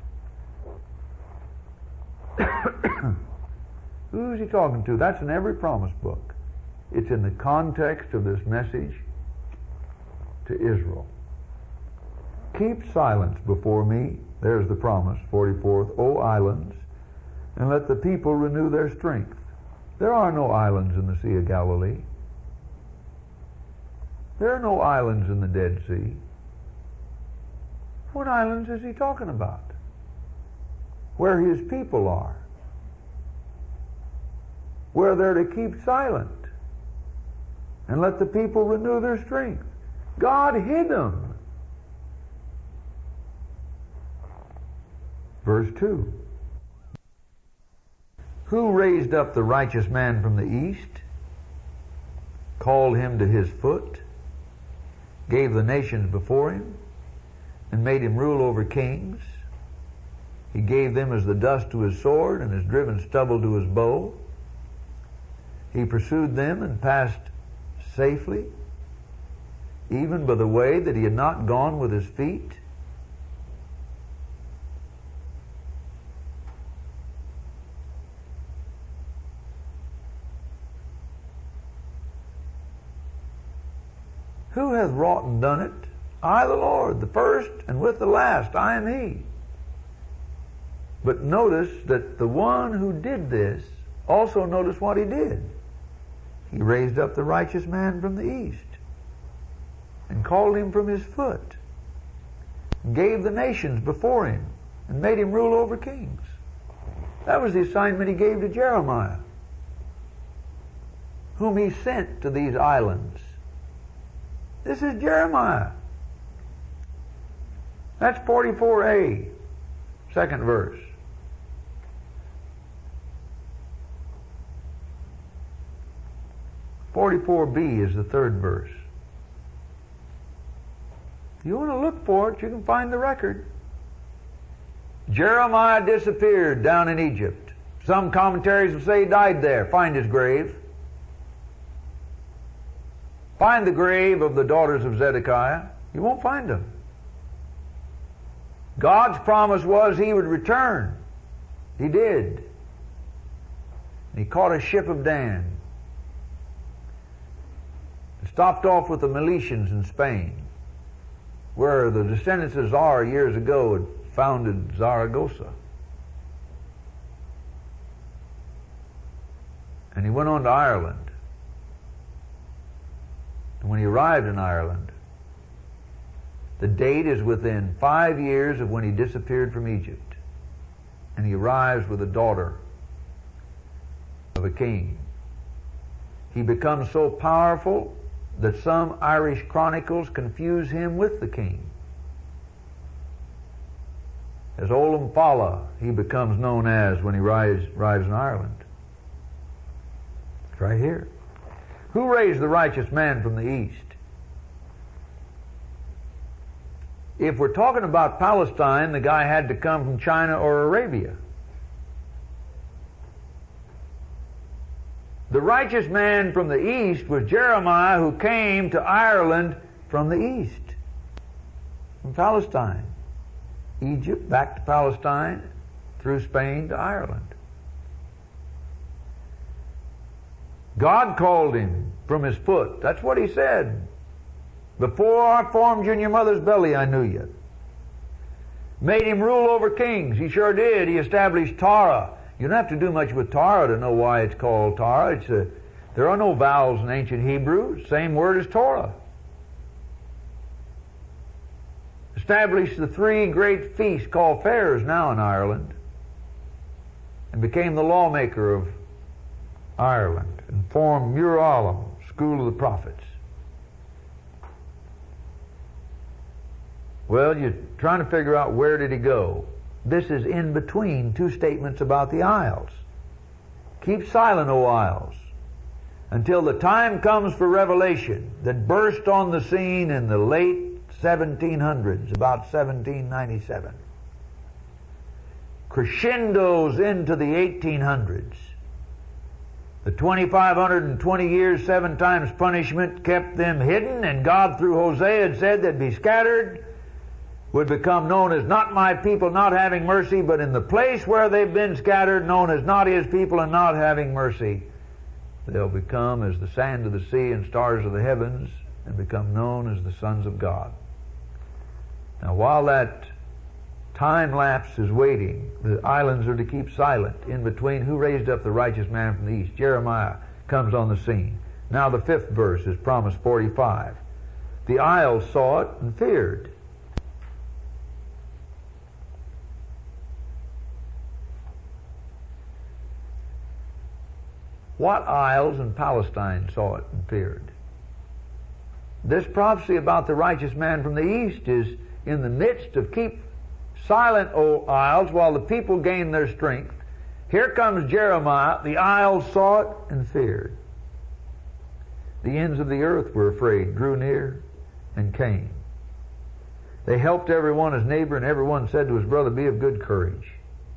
Speaker 1: Who's he talking to? That's in every promise book. It's in the context of this message to Israel. Keep silence before me. There's the promise, 44th. O islands, and let the people renew their strength. There are no islands in the Sea of Galilee. There are no islands in the Dead Sea. What islands is he talking about? Where his people are. Where they're to keep silent and let the people renew their strength. God hid them. Verse 2. Who raised up the righteous man from the east, called him to his foot, gave the nations before him, and made him rule over kings? He gave them as the dust to his sword, and has driven stubble to his bow. He pursued them and passed safely, even by the way that he had not gone with his feet. Who hath wrought and done it? I, the Lord, the first, and with the last, I am He. But notice that the one who did this, also notice what He did. He raised up the righteous man from the east, and called him from his foot, and gave the nations before him, and made him rule over kings. That was the assignment He gave to Jeremiah, whom He sent to these islands. This is Jeremiah. That's 44a, second verse. 44b is the third verse. If you want to look for it, you can find the record. Jeremiah disappeared down in Egypt. Some commentaries will say he died there. Find his grave. Find the grave of the daughters of Zedekiah. You won't find them. God's promise was He would return. He did. He caught a ship of Dan. And stopped off with the Miletians in Spain, where the descendants of Czar years ago had founded Zaragoza. And he went on to Ireland. And when he arrived in Ireland, the date is within 5 years of when he disappeared from Egypt. And he arrives with a daughter of a king. He becomes so powerful that some Irish chronicles confuse him with the king. As Olam Fala, he becomes known as when he arrives in Ireland. It's right here. Who raised the righteous man from the east? If we're talking about Palestine, the guy had to come from China or Arabia. The righteous man from the east was Jeremiah, who came to Ireland from the east, from Palestine. Egypt, back to Palestine, through Spain to Ireland. God called him from his foot. That's what He said. Before I formed you in your mother's belly, I knew you. Made him rule over kings. He sure did. He established Torah. You don't have to do much with Torah to know why it's called Torah. There are no vowels in ancient Hebrew. Same word as Torah. Established the 3 great feasts called fairs now in Ireland, and became the lawmaker of Ireland, and formed Muralam, School of the Prophets. Well, you're trying to figure out where did he go. This is in between 2 statements about the isles. Keep silent, O isles, until the time comes for revelation that burst on the scene in the late 1700s, about 1797. Crescendos into the 1800s. The 2,520 years, 7 times punishment kept them hidden, and God through Hosea had said they'd be scattered, would become known as not my people, not having mercy, but in the place where they've been scattered, known as not His people and not having mercy. They'll become as the sand of the sea and stars of the heavens, and become known as the sons of God. Now, while that time lapse is waiting, the islands are to keep silent. In between, who raised up the righteous man from the east? Jeremiah comes on the scene. Now the 5th verse is Promise 45. The isles saw it and feared. What isles in Palestine saw it and feared? This prophecy about the righteous man from the east is in the midst of keep silent, O isles, while the people gain their strength. Here comes Jeremiah. The isles saw it and feared. The ends of the earth were afraid, drew near, and came. They helped everyone his neighbor, and everyone said to his brother, be of good courage.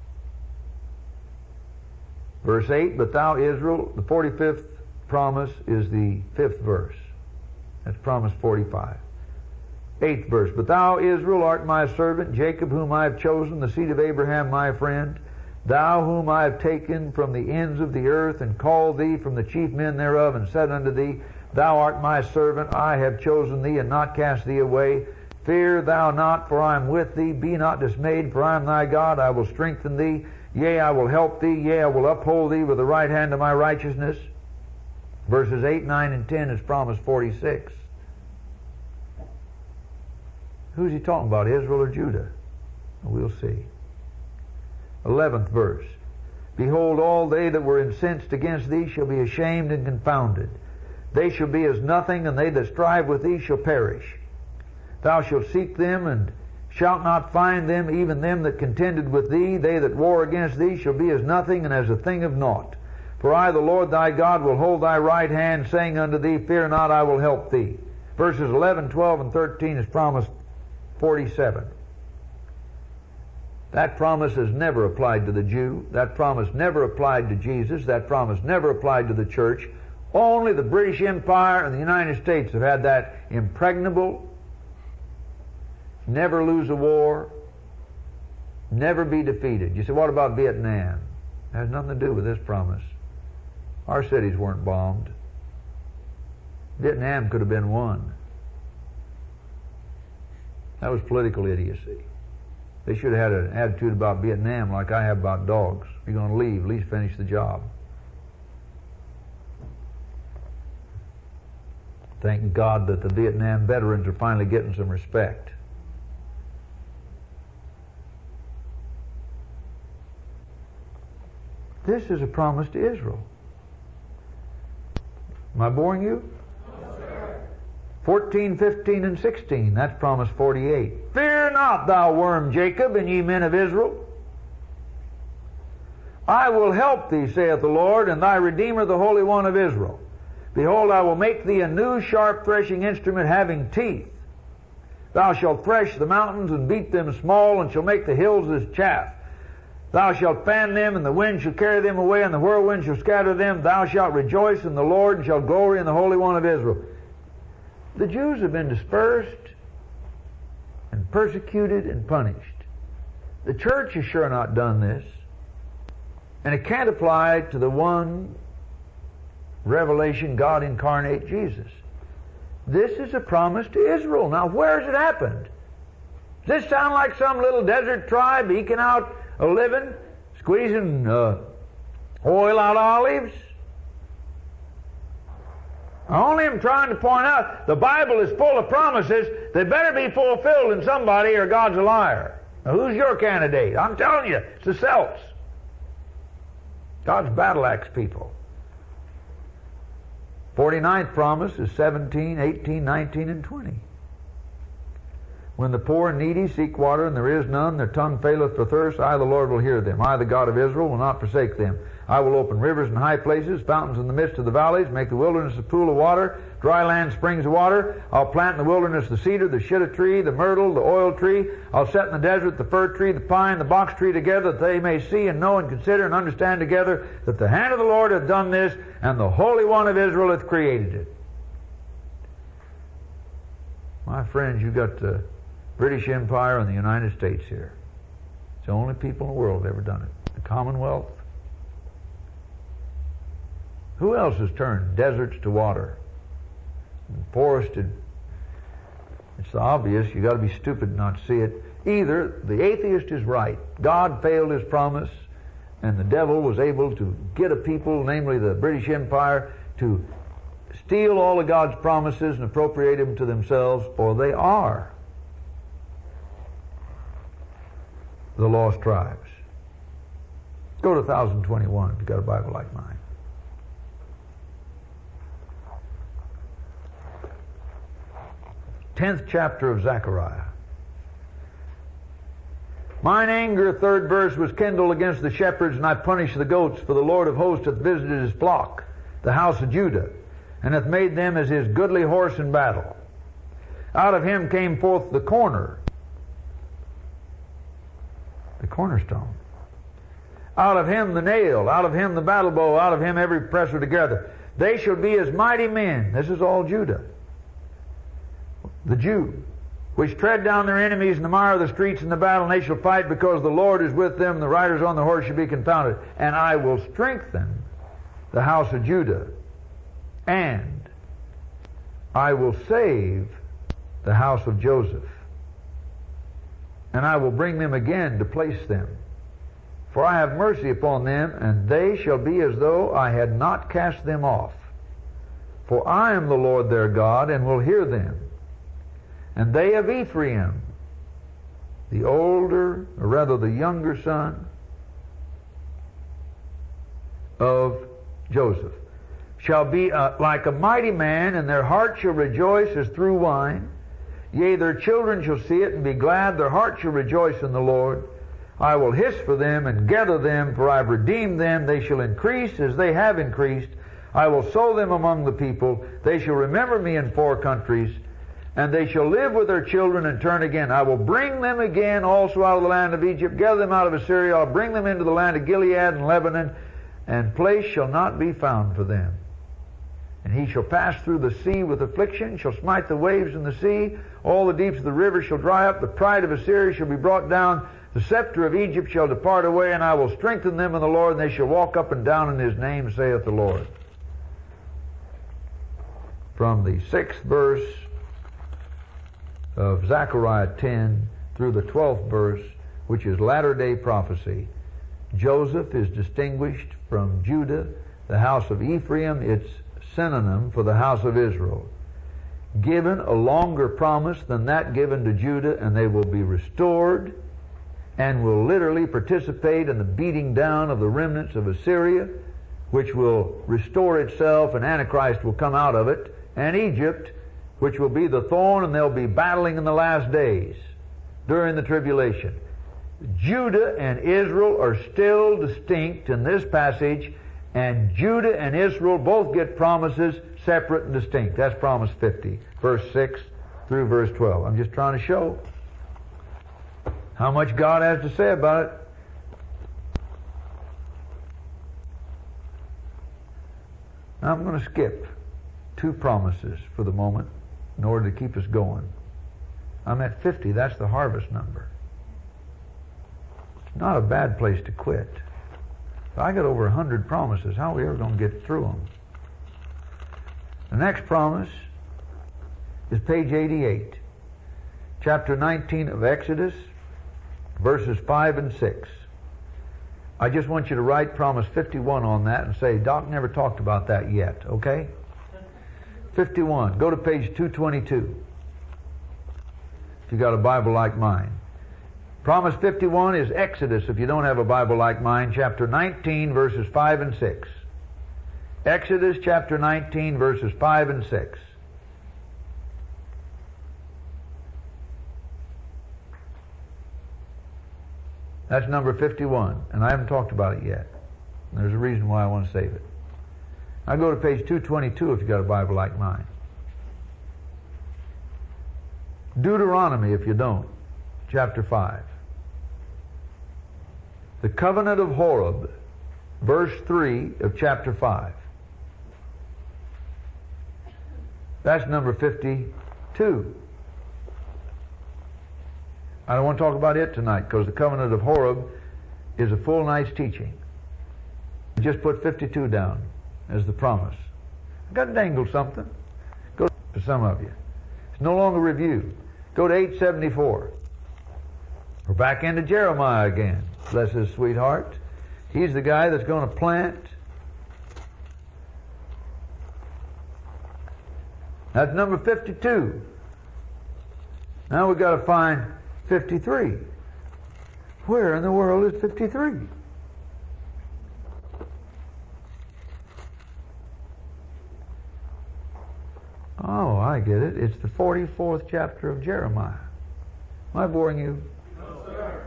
Speaker 1: Verse 8, but thou Israel, the 45th promise is the 5th verse. That's promise 45. 8th verse, but thou Israel art my servant, Jacob whom I have chosen, the seed of Abraham my friend, thou whom I have taken from the ends of the earth, and called thee from the chief men thereof, and said unto thee, thou art my servant, I have chosen thee, and not cast thee away. Fear thou not, for I am with thee. Be not dismayed, for I am thy God. I will strengthen thee. Yea, I will help thee. Yea, I will uphold thee with the right hand of my righteousness. Verses 8, 9, and 10 is promise 46. Who's he talking about, Israel or Judah? We'll see. 11th verse. Behold, all they that were incensed against thee shall be ashamed and confounded. They shall be as nothing, and they that strive with thee shall perish. Thou shalt seek them, and shalt not find them, even them that contended with thee. They that war against thee shall be as nothing, and as a thing of naught. For I, the Lord thy God, will hold thy right hand, saying unto thee, fear not, I will help thee. Verses 11, 12, and 13 is promise 47. That promise is never applied to the Jew. That promise never applied to Jesus. That promise never applied to the church. Only the British Empire and the United States have had that impregnable, never lose a war, never be defeated. You say, what about Vietnam? It has nothing to do with this promise. Our cities weren't bombed. Vietnam could have been won. That was political idiocy. They should have had an attitude about Vietnam like I have about dogs. If you're going to leave, at least finish the job. Thank God that the Vietnam veterans are finally getting some respect. This is a promise to Israel. Am I boring you?
Speaker 2: No, sir.
Speaker 1: 14, 15, and 16. That's promise 48. Fear not, thou worm Jacob, and ye men of Israel. I will help thee, saith the Lord, and thy Redeemer, the Holy One of Israel. Behold, I will make thee a new sharp threshing instrument having teeth. Thou shalt thresh the mountains and beat them small, and shall make the hills as chaff. Thou shalt fan them, and the wind shall carry them away, and the whirlwind shall scatter them. Thou shalt rejoice in the Lord, and shalt glory in the Holy One of Israel. The Jews have been dispersed and persecuted and punished. The church has sure not done this. And it can't apply to the one revelation, God incarnate Jesus. This is a promise to Israel. Now, where has it happened? Does this sound like some little desert tribe eking out a living, squeezing oil out of olives? I only am trying to point out the Bible is full of promises that better be fulfilled in somebody or God's a liar. Now, who's your candidate? I'm telling you, it's the Celts. God's battle axe people. 49th promise is 17, 18, 19, and 20. When the poor and needy seek water, and there is none, their tongue faileth for thirst, I, the Lord, will hear them. I, the God of Israel, will not forsake them. I will open rivers in high places, fountains in the midst of the valleys, make the wilderness a pool of water, dry land springs of water. I'll plant in the wilderness the cedar, the shittim tree, the myrtle, the oil tree. I'll set in the desert the fir tree, the pine, the box tree together, that they may see and know and consider and understand together that the hand of the Lord hath done this, and the Holy One of Israel hath created it. My friends, you've got the British Empire and the United States here. It's the only people in the world that have ever done it. The Commonwealth. Who else has turned deserts to water? And forested. It's obvious. You've got to be stupid not to see it. Either the atheist is right. God failed his promise, and the devil was able to get a people, namely the British Empire, to steal all of God's promises and appropriate them to themselves, or they are the lost tribes. Go to 1021 if you've got a Bible like mine. 10th chapter of Zechariah. Mine anger, 3rd verse, was kindled against the shepherds, and I punished the goats, for the Lord of hosts hath visited his flock, the house of Judah, and hath made them as his goodly horse in battle. Out of him came forth the corner, the cornerstone. Out of him the nail, out of him the battle bow, out of him every presser together. They shall be as mighty men. This is all Judah. The Jew, which tread down their enemies in the mire of the streets in the battle, and they shall fight because the Lord is with them. The riders on the horse shall be confounded. And I will strengthen the house of Judah, and I will save the house of Joseph, and I will bring them again to place them. For I have mercy upon them, and they shall be as though I had not cast them off. For I am the Lord their God, and will hear them. And they of Ephraim, the older, or rather the younger son of Joseph, shall be like a mighty man, and their heart shall rejoice as through wine. Yea, their children shall see it and be glad. Their heart shall rejoice in the Lord. I will hiss for them and gather them, for I have redeemed them. They shall increase as they have increased. I will sow them among the people. They shall remember me in 4 countries, and they shall live with their children and turn again. I will bring them again also out of the land of Egypt, gather them out of Assyria. I'll bring them into the land of Gilead and Lebanon, and place shall not be found for them. And he shall pass through the sea with affliction, shall smite the waves in the sea. All the deeps of the river shall dry up. The pride of Assyria shall be brought down. The scepter of Egypt shall depart away, and I will strengthen them in the Lord, and they shall walk up and down in his name, saith the Lord. From the 6th verse of Zechariah 10 through the 12th verse, which is latter-day prophecy, Joseph is distinguished from Judah. The house of Ephraim, it's synonym for the house of Israel. Given a longer promise than that given to Judah, and they will be restored and will literally participate in the beating down of the remnants of Assyria, which will restore itself, and Antichrist will come out of it, and Egypt, which will be the thorn, and they'll be battling in the last days during the tribulation. Judah and Israel are still distinct in this passage, and Judah and Israel both get promises separate and distinct. That's promise 50, verse 6 through verse 12. I'm just trying to show how much God has to say about it. Now I'm going to skip 2 promises for the moment in order to keep us going. I'm at 50. That's the harvest number. It's not a bad place to quit. I got over 100 promises. How are we ever going to get through them? The next promise is page 88, chapter 19 of Exodus, verses 5 and 6. I just want you to write promise 51 on that and say, Doc never talked about that yet, okay? 51. Go to page 222 if you got a Bible like mine. Promise 51 is Exodus, if you don't have a Bible like mine, chapter 19, verses 5 and 6. Exodus chapter 19, verses 5 and 6. That's number 51, and I haven't talked about it yet. There's a reason why I want to save it. Now go to page 222 if you got a Bible like mine. Deuteronomy, if you don't, chapter 5. The covenant of Horeb, verse 3 of chapter 5. That's number 52. I don't want to talk about it tonight because the covenant of Horeb is a full night's teaching. Just put 52 down as the promise. I've got to dangle something. Go to some of you. It's no longer review. Go to 874. We're back into Jeremiah again. Bless his sweetheart. He's the guy that's going to plant. That's number 52. Now we've got to find 53. Where in the world is 53? Oh, I get it. It's the 44th chapter of Jeremiah. Am I boring you?
Speaker 2: No, sir.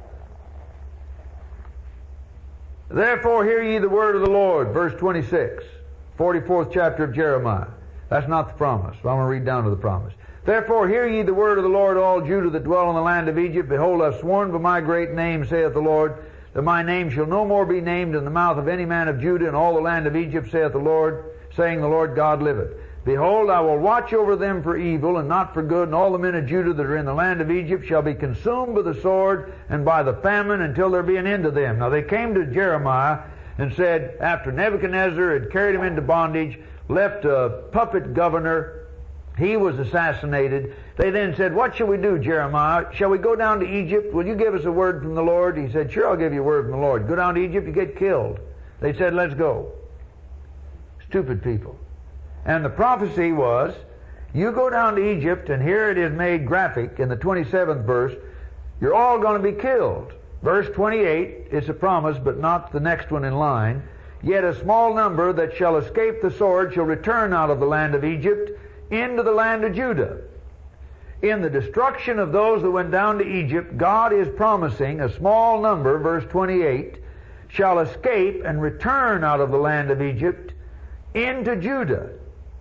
Speaker 1: Therefore hear ye the word of the Lord, verse 26, 44th chapter of Jeremiah. That's not the promise. So I'm going to read down to the promise. Therefore hear ye the word of the Lord, all Judah that dwell in the land of Egypt. Behold, I have sworn by my great name, saith the Lord, that my name shall no more be named in the mouth of any man of Judah in all the land of Egypt, saith the Lord, saying, the Lord God liveth. Behold, I will watch over them for evil and not for good, and all the men of Judah that are in the land of Egypt shall be consumed by the sword and by the famine until there be an end to them. Now they came to Jeremiah and said, after Nebuchadnezzar had carried him into bondage, left a puppet governor, he was assassinated. They then said, what shall we do, Jeremiah? Shall we go down to Egypt? Will you give us a word from the Lord? He said, sure, I'll give you a word from the Lord. Go down to Egypt, you get killed. They said, let's go. Stupid people. And the prophecy was, you go down to Egypt, and here it is made graphic in the 27th verse, you're all going to be killed. Verse 28, it's a promise, but not the next one in line. Yet a small number that shall escape the sword shall return out of the land of Egypt into the land of Judah. In the destruction of those that went down to Egypt, God is promising a small number, verse 28, shall escape and return out of the land of Egypt into Judah.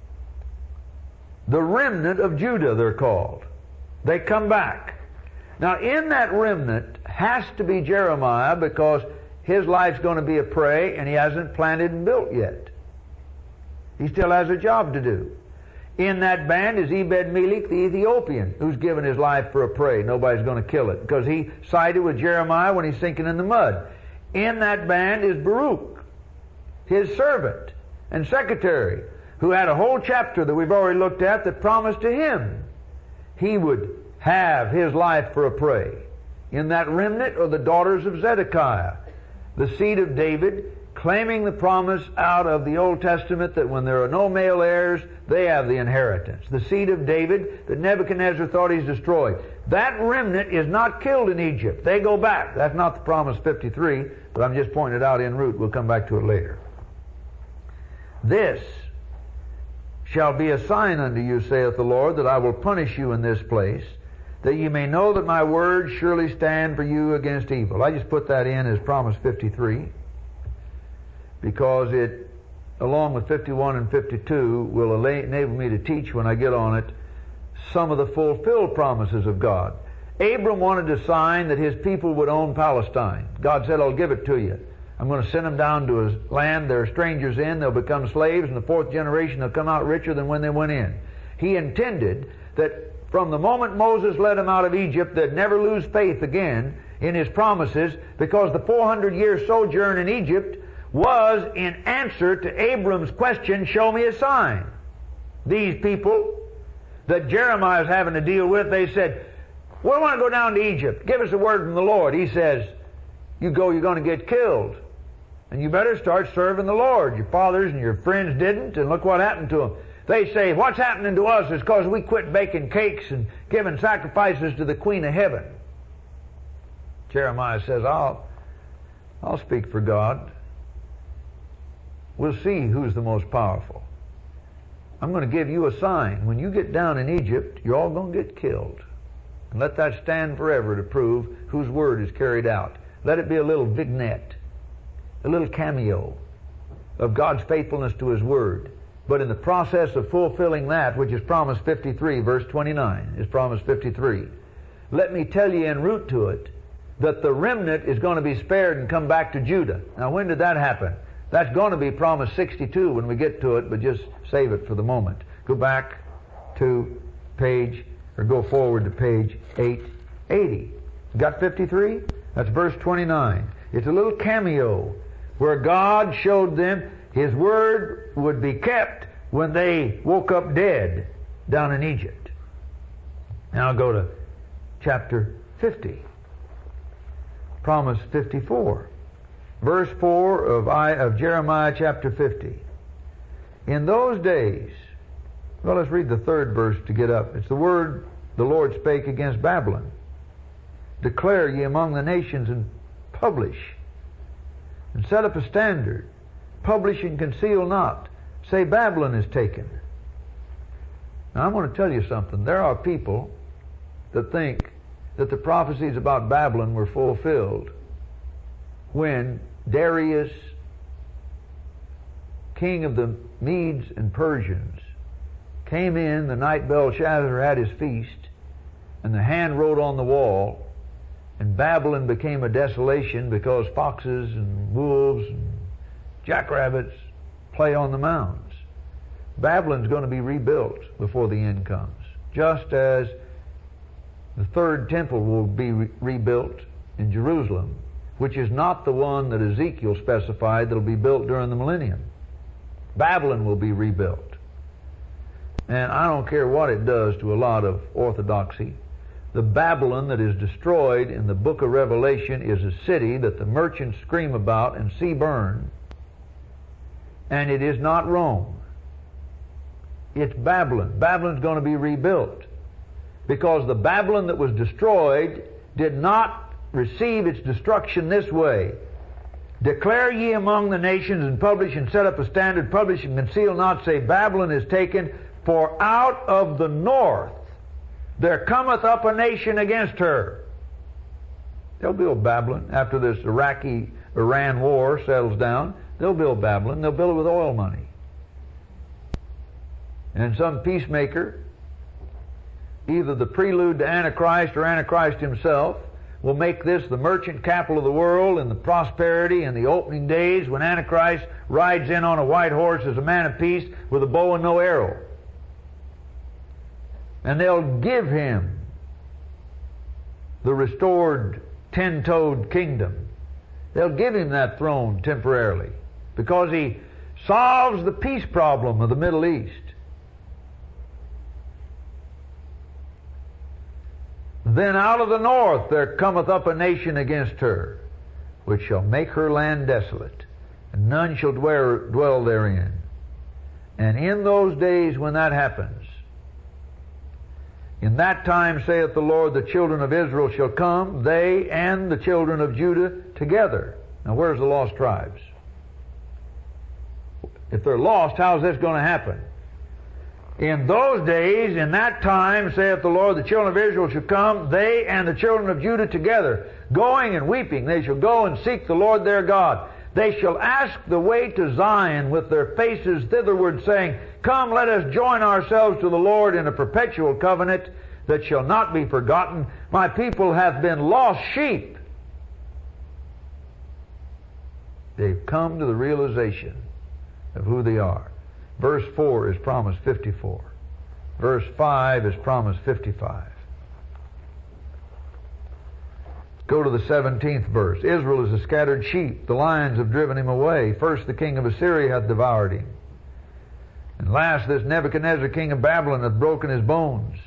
Speaker 1: The remnant of Judah, they're called. They come back. Now, in that remnant has to be Jeremiah, because his life's going to be a prey, and he hasn't planted and built yet. He still has a job to do. In that band is Ebed-Melech the Ethiopian, who's given his life for a prey. Nobody's going to kill it, because he sided with Jeremiah when he's sinking in the mud. In that band is Baruch, his servant and secretary, who had a whole chapter that we've already looked at that promised to him he would have his life for a prey. In that remnant are the daughters of Zedekiah, the seed of David, claiming the promise out of the Old Testament that when there are no male heirs, they have the inheritance. The seed of David that Nebuchadnezzar thought he's destroyed. That remnant is not killed in Egypt. They go back. That's not the promise 53, but I'm just pointing it out en route. We'll come back to it later. This shall be a sign unto you, saith the Lord, that I will punish you in this place, that ye may know that my words surely stand for you against evil. I just put that in as promise 53, because it, along with 51 and 52, will enable me to teach, when I get on it, some of the fulfilled promises of God. Abram wanted a sign that his people would own Palestine. God said, I'll give it to you. I'm going to send them down to a land there are strangers in. They'll become slaves. In the fourth generation, they'll come out richer than when they went in. He intended that from the moment Moses led them out of Egypt, they'd never lose faith again in his promises, because the 400-year sojourn in Egypt was in answer to Abram's question, show me a sign. These people that Jeremiah is having to deal with, they said, we want to go down to Egypt. Give us a word from the Lord. He says, you go, you're going to get killed. And you better start serving the Lord. Your fathers and your friends didn't, and look what happened to them. They say, what's happening to us is because we quit baking cakes and giving sacrifices to the Queen of Heaven. Jeremiah says, I'll speak for God. We'll see who's the most powerful. I'm going to give you a sign. When you get down in Egypt, you're all going to get killed. And let that stand forever to prove whose word is carried out. Let it be a little vignette, a little cameo of God's faithfulness to His word. But in the process of fulfilling that, which is promise 53, verse 29, is promise 53, let me tell you en route to it, that the remnant is going to be spared and come back to Judah. Now, when did that happen? That's going to be promise 62 when we get to it, but just save it for the moment. Go back to go forward to page 880. Got 53? That's verse 29. It's a little cameo where God showed them His word would be kept when they woke up dead down in Egypt. Now go to chapter 50. Promise 54. Verse 4 of Jeremiah chapter 50. In those days, well, let's read the third verse to get up. It's the word the Lord spake against Babylon. Declare ye among the nations and publish, and set up a standard. Publish and conceal not. Say, Babylon is taken. Now, I'm going to tell you something. There are people that think that the prophecies about Babylon were fulfilled when Darius, king of the Medes and Persians, came in the night Belshazzar had his feast, and the hand wrote on the wall, and Babylon became a desolation because foxes and wolves and jackrabbits play on the mounds. Babylon's going to be rebuilt before the end comes, just as the third temple will be rebuilt in Jerusalem, which is not the one that Ezekiel specified that will be built during the millennium. Babylon will be rebuilt. And I don't care what it does to a lot of orthodoxy. The Babylon that is destroyed in the book of Revelation is a city that the merchants scream about and see burn. And it is not Rome. It's Babylon. Babylon's going to be rebuilt. Because the Babylon that was destroyed did not receive its destruction this way. Declare ye among the nations, and publish and set up a standard, publish and conceal not, say, Babylon is taken, for out of the north there cometh up a nation against her. They'll build Babylon after this Iraqi-Iran war settles down. They'll build Babylon. They'll build it with oil money. And some peacemaker, either the prelude to Antichrist or Antichrist himself, will make this the merchant capital of the world in the prosperity and the opening days when Antichrist rides in on a white horse as a man of peace with a bow and no arrow. And they'll give him the restored 10-toed kingdom. They'll give him that throne temporarily because he solves the peace problem of the Middle East. Then out of the north there cometh up a nation against her, which shall make her land desolate, and none shall dwell therein. And in those days when that happens, in that time, saith the Lord, the children of Israel shall come, they and the children of Judah together. Now where's the lost tribes? If they're lost, how's this going to happen? In those days, in that time, saith the Lord, the children of Israel shall come, they and the children of Judah together, going and weeping. They shall go and seek the Lord their God. They shall ask the way to Zion with their faces thitherward, saying, Come, let us join ourselves to the Lord in a perpetual covenant that shall not be forgotten. My people have been lost sheep. They've come to the realization of who they are. Verse 4 is promised 54. Verse 5 is promised 55. Go to the 17th verse. Israel is a scattered sheep. The lions have driven him away. First the king of Assyria hath devoured him. And last this Nebuchadnezzar king of Babylon hath broken his bones.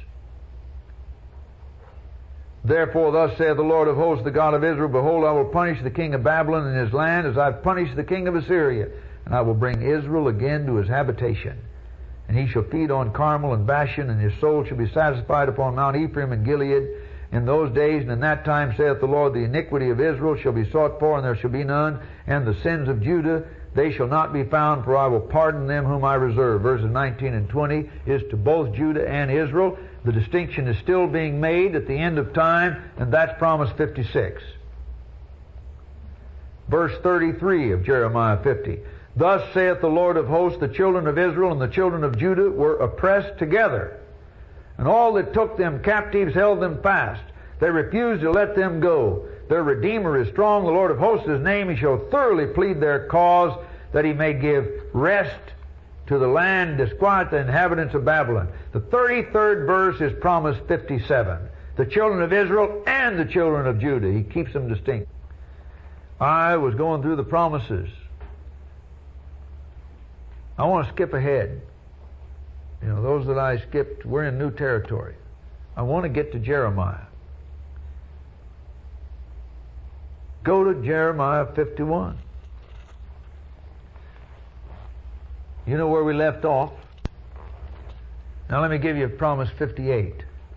Speaker 1: Therefore thus saith the Lord of hosts, the God of Israel, Behold, I will punish the king of Babylon and his land as I've punished the king of Assyria. And I will bring Israel again to his habitation. And he shall feed on Carmel and Bashan, and his soul shall be satisfied upon Mount Ephraim and Gilead. In those days and in that time, saith the Lord, the iniquity of Israel shall be sought for, and there shall be none. And the sins of Judah, they shall not be found, for I will pardon them whom I reserve. Verses 19 and 20 is to both Judah and Israel. The distinction is still being made at the end of time, and that's promise 56. Verse 33 of Jeremiah 50. Thus saith the Lord of hosts, the children of Israel and the children of Judah were oppressed together. And all that took them captives held them fast. They refused to let them go. Their Redeemer is strong, the Lord of hosts is his name. He shall thoroughly plead their cause, that he may give rest to the land, disquiet the inhabitants of Babylon. The 33rd verse is promised 57. The children of Israel and the children of Judah. He keeps them distinct. I was going through the promises. I want to skip ahead. You know, those that I skipped, we're in new territory. I want to get to Jeremiah. Go to Jeremiah 51. You know where we left off? Now let me give you promise 58.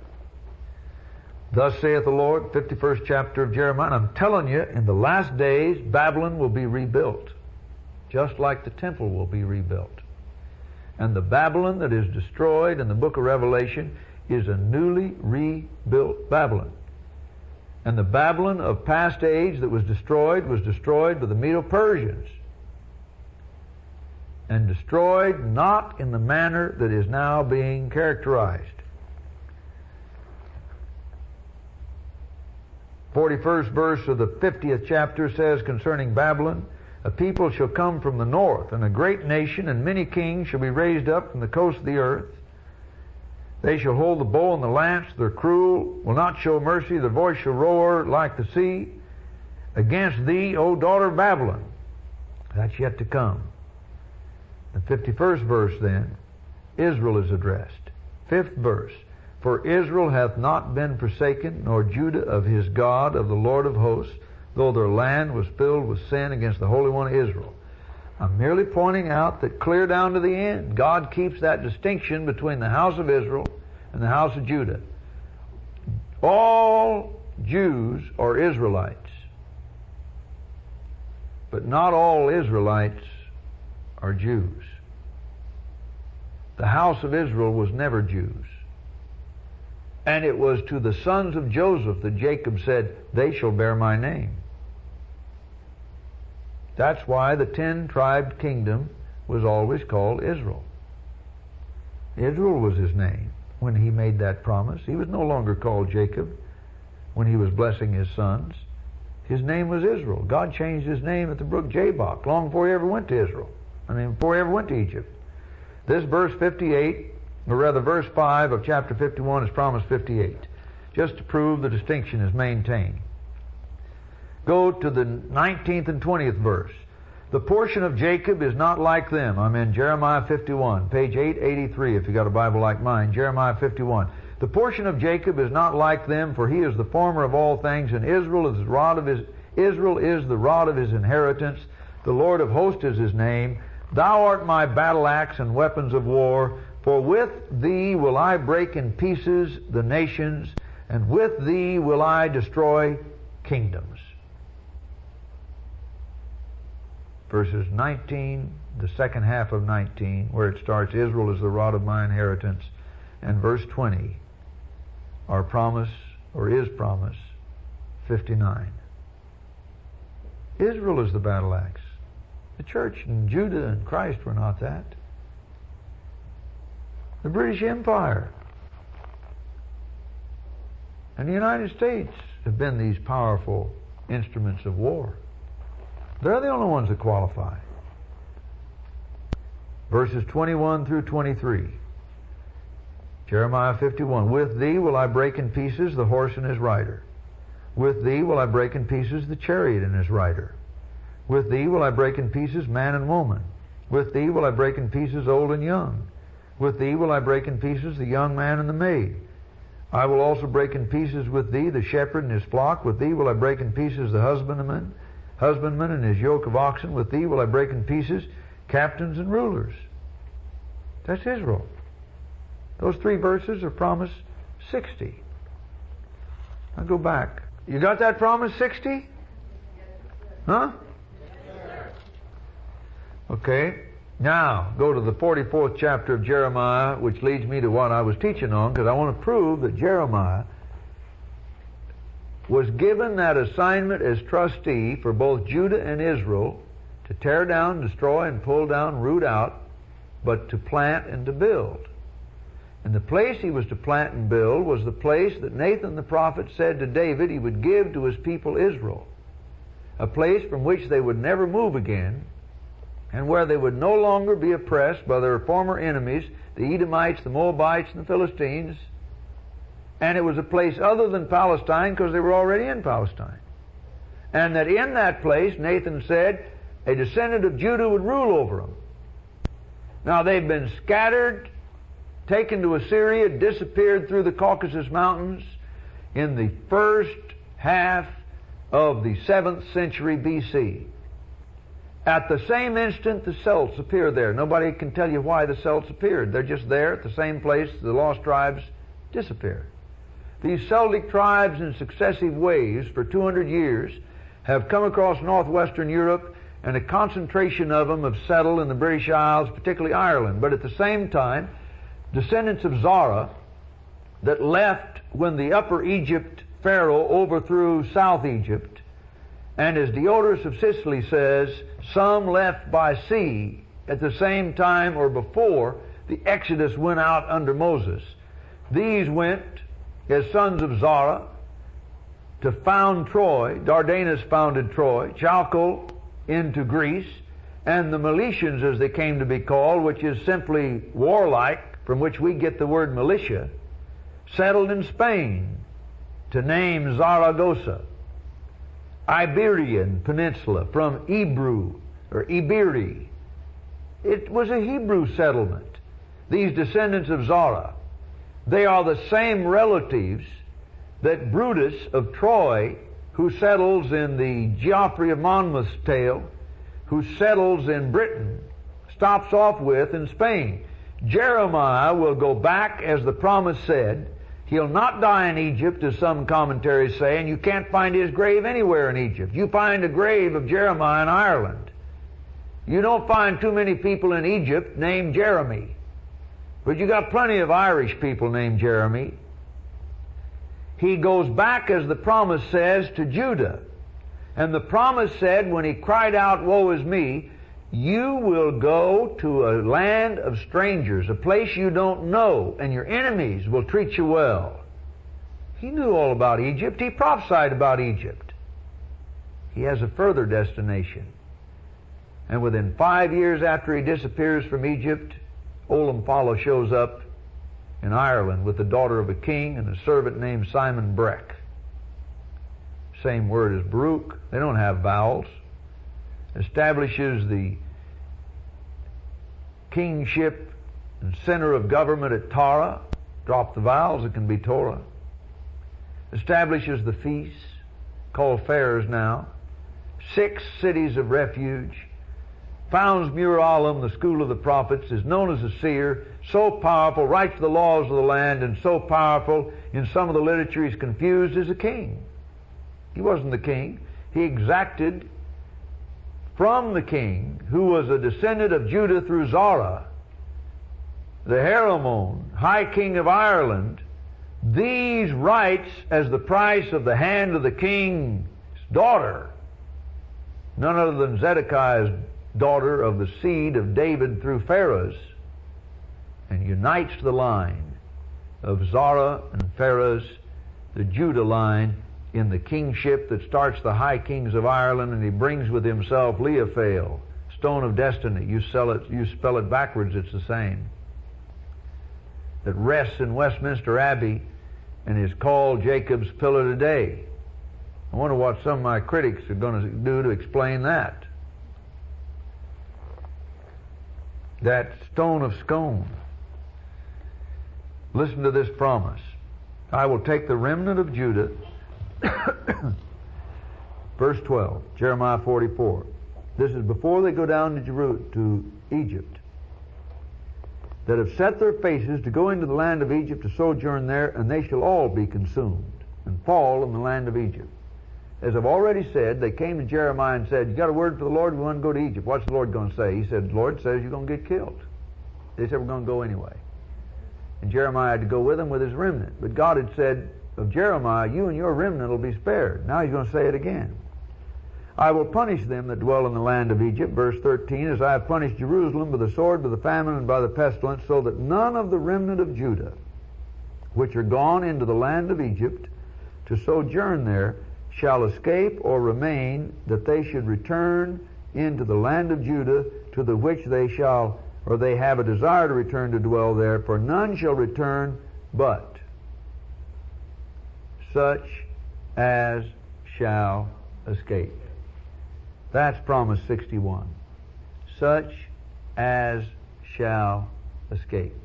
Speaker 1: Thus saith the Lord, 51st chapter of Jeremiah. And I'm telling you, in the last days, Babylon will be rebuilt, just like the temple will be rebuilt. And the Babylon that is destroyed in the book of Revelation is a newly rebuilt Babylon. And the Babylon of past age that was destroyed by the Medo-Persians. And destroyed not in the manner that is now being characterized. 41st verse of the 50th chapter says concerning Babylon, a people shall come from the north, and a great nation, and many kings shall be raised up from the coast of the earth. They shall hold the bow and the lance, their cruel will not show mercy, their voice shall roar like the sea. Against thee, O daughter of Babylon. That's yet to come. The 51st verse then, Israel is addressed. 5th verse, for Israel hath not been forsaken, nor Judah of his God, of the Lord of hosts, though their land was filled with sin against the Holy One of Israel. I'm merely pointing out that clear down to the end, God keeps that distinction between the house of Israel and the house of Judah. All Jews are Israelites, but not all Israelites are Jews. The house of Israel was never Jews. And it was to the sons of Joseph that Jacob said, they shall bear my name. That's why the 10-tribed kingdom was always called Israel. Israel was his name when he made that promise. He was no longer called Jacob when he was blessing his sons. His name was Israel. God changed his name at the brook Jabbok long before he ever went to Israel. Before he ever went to Egypt. This verse 58, or rather verse 5 of chapter 51 is promise 58, just to prove the distinction is maintained. Go to the 19th and 20th verse. The portion of Jacob is not like them. I'm in Jeremiah 51, page 883 if you got a Bible like mine, Jeremiah 51. The portion of Jacob is not like them, for he is the former of all things, and Israel is the rod of his inheritance. The Lord of hosts is his name. Thou art my battle axe and weapons of war, for with thee will I break in pieces the nations, and with thee will I destroy kingdoms. Verses 19, the second half of 19, where it starts, Israel is the rod of my inheritance, and verse 20, our promise, or is promise, 59. Israel is the battle axe. The church and Judah and Christ were not that. The British Empire and the United States have been these powerful instruments of war. They're the only ones that qualify. Verses 21 through 23. Jeremiah 51. With thee will I break in pieces the horse and his rider. With thee will I break in pieces the chariot and his rider. With thee will I break in pieces man and woman. With thee will I break in pieces old and young. With thee will I break in pieces the young man and the maid. I will also break in pieces with thee the shepherd and his flock. With thee will I break in pieces the husbandman and his yoke of oxen. With thee will I break in pieces captains and rulers. That's Israel. Those three verses are promise 60. Now go back. You got that promise 60? Huh? Okay. Now, go to the 44th chapter of Jeremiah, which leads me to what I was teaching on, because I want to prove that Jeremiah was given that assignment as trustee for both Judah and Israel to tear down, destroy, and pull down, root out, but to plant and to build. And the place he was to plant and build was the place that Nathan the prophet said to David he would give to his people Israel. A place from which they would never move again, and where they would no longer be oppressed by their former enemies, the Edomites, the Moabites, and the Philistines. And it was a place other than Palestine because they were already in Palestine. And that in that place, Nathan said, a descendant of Judah would rule over them. Now they've been scattered, taken to Assyria, disappeared through the Caucasus Mountains in the first half of the 7th century BC. At the same instant, the Celts appear there. Nobody can tell you why the Celts appeared. They're just there at the same place the lost tribes disappeared. These Celtic tribes in successive waves for 200 years have come across northwestern Europe and a concentration of them have settled in the British Isles, particularly Ireland. But at the same time, descendants of Zara that left when the Upper Egypt Pharaoh overthrew South Egypt, and as Diodorus of Sicily says, some left by sea at the same time or before the Exodus went out under Moses. These went as sons of Zara to found Troy. Dardanus founded Troy, Chalcol into Greece, and the Miletians, as they came to be called, which is simply warlike, from which we get the word militia, settled in Spain to name Zaragoza. Iberian Peninsula from Ebru or Iberi. It was a Hebrew settlement. These descendants of Zara, they are the same relatives that Brutus of Troy, who settles in the Geoffrey of Monmouth's tale, who settles in Britain, stops off with in Spain. Jeremiah will go back as the promise said. He'll not die in Egypt, as some commentaries say, and you can't find his grave anywhere in Egypt. You find a grave of Jeremiah in Ireland. You don't find too many people in Egypt named Jeremy. But you got plenty of Irish people named Jeremy. He goes back, as the promise says, to Judah. And the promise said, when he cried out, "Woe is me," you will go to a land of strangers, a place you don't know, and your enemies will treat you well. He knew all about Egypt. He prophesied about Egypt. He has a further destination. And within 5 years after he disappears from Egypt, Olamfala shows up in Ireland with the daughter of a king and a servant named Simon Breck. Same word as Baruch. They don't have vowels. Establishes the kingship and center of government at Tara. Drop the vowels, it can be Torah. Establishes the feasts, called fairs now. 6 cities of refuge. Founds Muralim, the school of the prophets, is known as a seer, so powerful, writes the laws of the land, and so powerful, in some of the literature he's confused as a king. He wasn't the king. He exacted from the king, who was a descendant of Judah through Zara, the Heremon, high king of Ireland, these rights as the price of the hand of the king's daughter, none other than Zedekiah's daughter of the seed of David through Pharez, and unites the line of Zara and Pharez, the Judah line, in the kingship that starts the high kings of Ireland, and he brings with himself Leophale, stone of destiny. You spell it backwards, it's the same. That rests in Westminster Abbey and is called Jacob's pillar today. I wonder what some of my critics are going to do to explain that. That stone of scone. Listen to this promise. I will take the remnant of Judah. Verse 12, Jeremiah 44. This is before they go down to Egypt, that have set their faces to go into the land of Egypt to sojourn there, and they shall all be consumed and fall in the land of Egypt. As I've already said, they came to Jeremiah and said, "You got a word for the Lord? We want to go to Egypt." What's the Lord going to say? He said, "The Lord says you're going to get killed." They said, "We're going to go anyway." And Jeremiah had to go with them with his remnant. But God had said of Jeremiah, "You and your remnant will be spared." Now he's going to say it again. "I will punish them that dwell in the land of Egypt," verse 13, "as I have punished Jerusalem by the sword, by the famine, and by the pestilence, so that none of the remnant of Judah, which are gone into the land of Egypt to sojourn there, shall escape or remain, that they should return into the land of Judah, to the which they shall, or they have a desire to return to dwell there, for none shall return but such as shall escape." That's promise 61. Such as shall escape.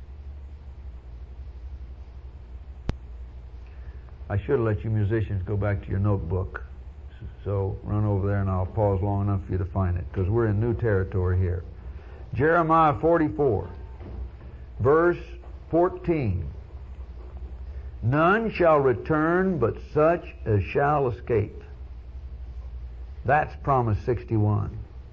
Speaker 1: I should have let you musicians go back to your notebook. So run over there and I'll pause long enough for you to find it, because we're in new territory here. Jeremiah 44, verse 14. "None shall return but such as shall escape." That's promise 61.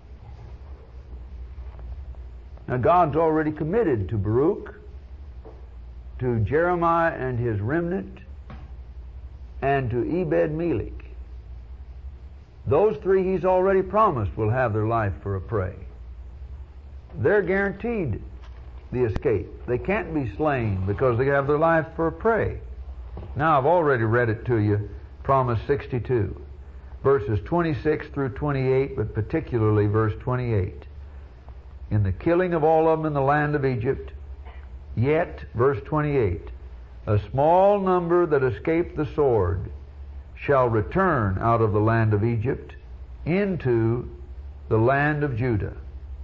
Speaker 1: Now God's already committed to Baruch, to Jeremiah and his remnant, and to Ebed-Melech. Those three He's already promised will have their life for a prey. They're guaranteed the escape. They can't be slain because they have their life for a prey. Now I've already read it to you, Promise 62, verses 26 through 28, but particularly verse 28. In the killing of all of them in the land of Egypt, yet, verse 28, a small number that escaped the sword shall return out of the land of Egypt into the land of Judah.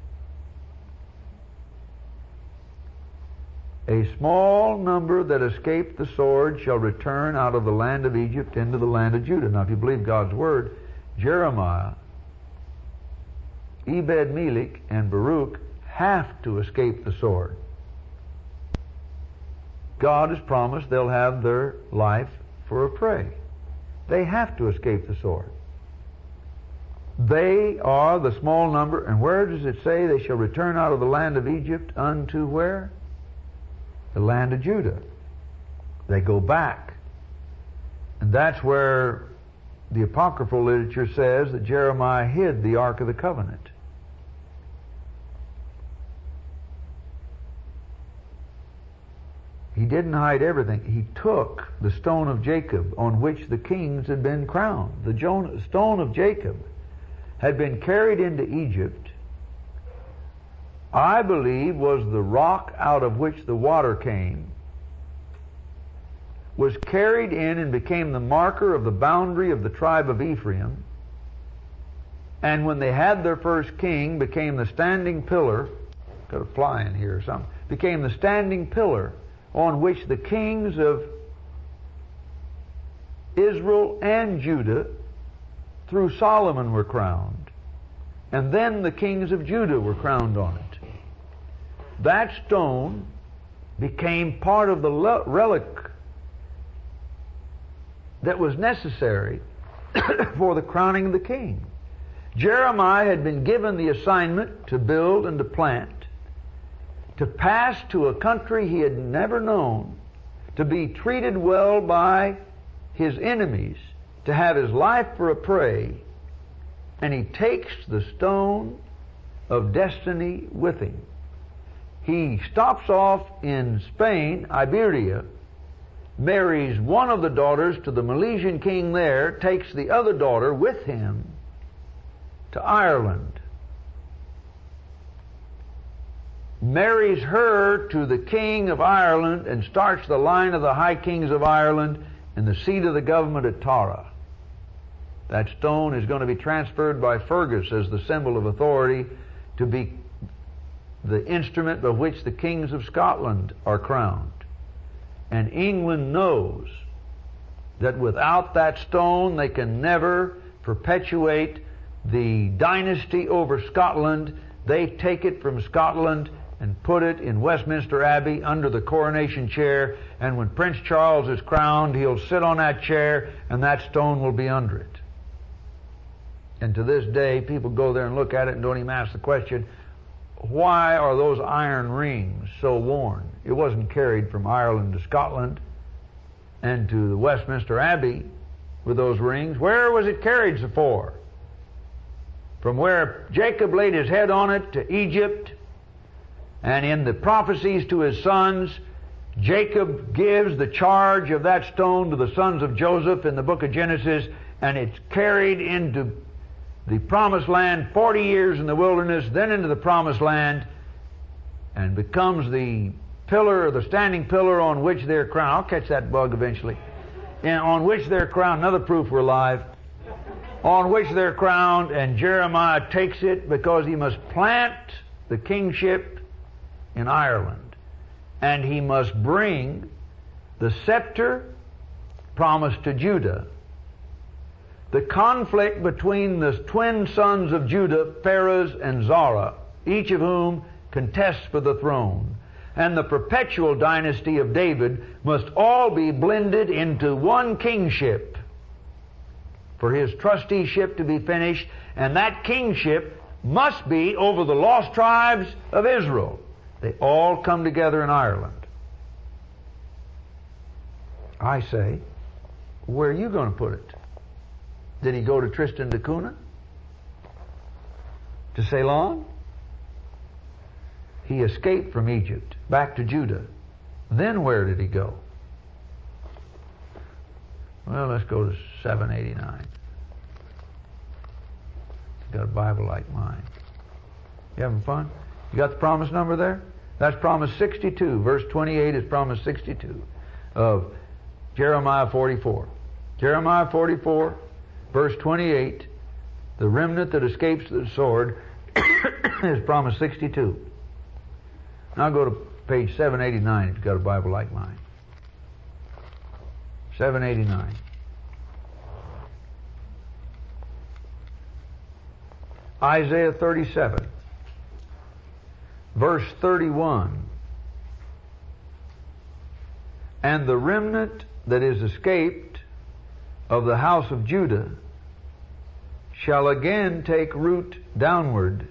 Speaker 1: A small number that escaped the sword shall return out of the land of Egypt into the land of Judah. Now, if you believe God's Word, Jeremiah, Ebed-Melech, and Baruch have to escape the sword. God has promised they'll have their life for a prey. They have to escape the sword. They are the small number, and where does it say they shall return out of the land of Egypt unto where? The land of Judah. They go back. And that's where the apocryphal literature says that Jeremiah hid the Ark of the Covenant. He didn't hide everything. He took the stone of Jacob on which the kings had been crowned. The stone of Jacob had been carried into Egypt, I believe was the rock out of which the water came, was carried in and became the marker of the boundary of the tribe of Ephraim, and when they had their first king, became the standing pillar, got a fly in here or something, became the standing pillar on which the kings of Israel and Judah through Solomon were crowned. And then the kings of Judah were crowned on it. That stone became part of the relic that was necessary for the crowning of the king. Jeremiah had been given the assignment to build and to plant, to pass to a country he had never known, to be treated well by his enemies, to have his life for a prey, and he takes the stone of destiny with him. He stops off in Spain, Iberia, marries one of the daughters to the Milesian king there, takes the other daughter with him to Ireland, marries her to the king of Ireland, and starts the line of the high kings of Ireland and the seat of the government at Tara. That stone is going to be transferred by Fergus as the symbol of authority to be the instrument by which the kings of Scotland are crowned. And England knows that without that stone they can never perpetuate the dynasty over Scotland. They take it from Scotland and put it in Westminster Abbey under the coronation chair, and when Prince Charles is crowned, he'll sit on that chair and that stone will be under it. And to this day, people go there and look at it and don't even ask the question, why are those iron rings so worn? It wasn't carried from Ireland to Scotland and to the Westminster Abbey with those rings. Where was it carried for? From where Jacob laid his head on it to Egypt, and in the prophecies to his sons, Jacob gives the charge of that stone to the sons of Joseph in the book of Genesis, and it's carried into the promised land, 40 years in the wilderness, then into the promised land, and becomes the pillar, or the standing pillar on which they're crowned. I'll catch that bug eventually. And on which they're crowned, another proof we're alive, on which they're crowned, and Jeremiah takes it because he must plant the kingship in Ireland, and he must bring the scepter promised to Judah. The conflict between the twin sons of Judah, Pharez and Zara, each of whom contests for the throne, and the perpetual dynasty of David must all be blended into one kingship for his trusteeship to be finished, and that kingship must be over the lost tribes of Israel. They all come together in Ireland. I say, where are you going to put it? Did he go to Tristan da Cunha? To Ceylon? He escaped from Egypt, back to Judah. Then where did he go? Well, let's go to 789. You got a Bible like mine. You having fun? You got the promise number there? That's promise 62. Verse 28 is promise 62 of Jeremiah 44. Jeremiah 44, verse 28, the remnant that escapes the sword is promise 62. Now go to page 789 if you've got a Bible like mine. 789. Isaiah 37, verse 31. And the remnant that is escaped of the house of Judah shall again take root downward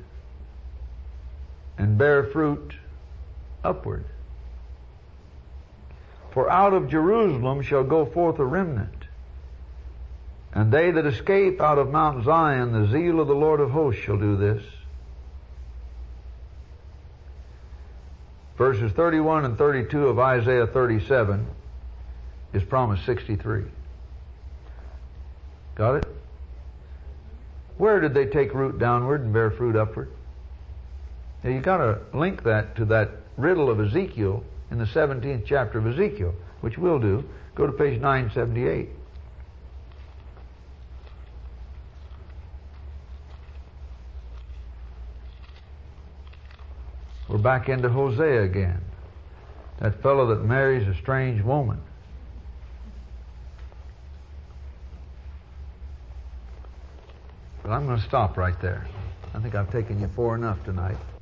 Speaker 1: and bear fruit upward. For out of Jerusalem shall go forth a remnant, and they that escape out of Mount Zion, the zeal of the Lord of hosts shall do this. Verses 31 and 32 of Isaiah 37 is promise 63. Got it? Where did they take root downward and bear fruit upward? Now you got to link that to that riddle of Ezekiel in the 17th chapter of Ezekiel, which we'll do. Go to page 978. We're back into Hosea again. That fellow that marries a strange woman. But I'm going to stop right there. I think I've taken you far enough tonight.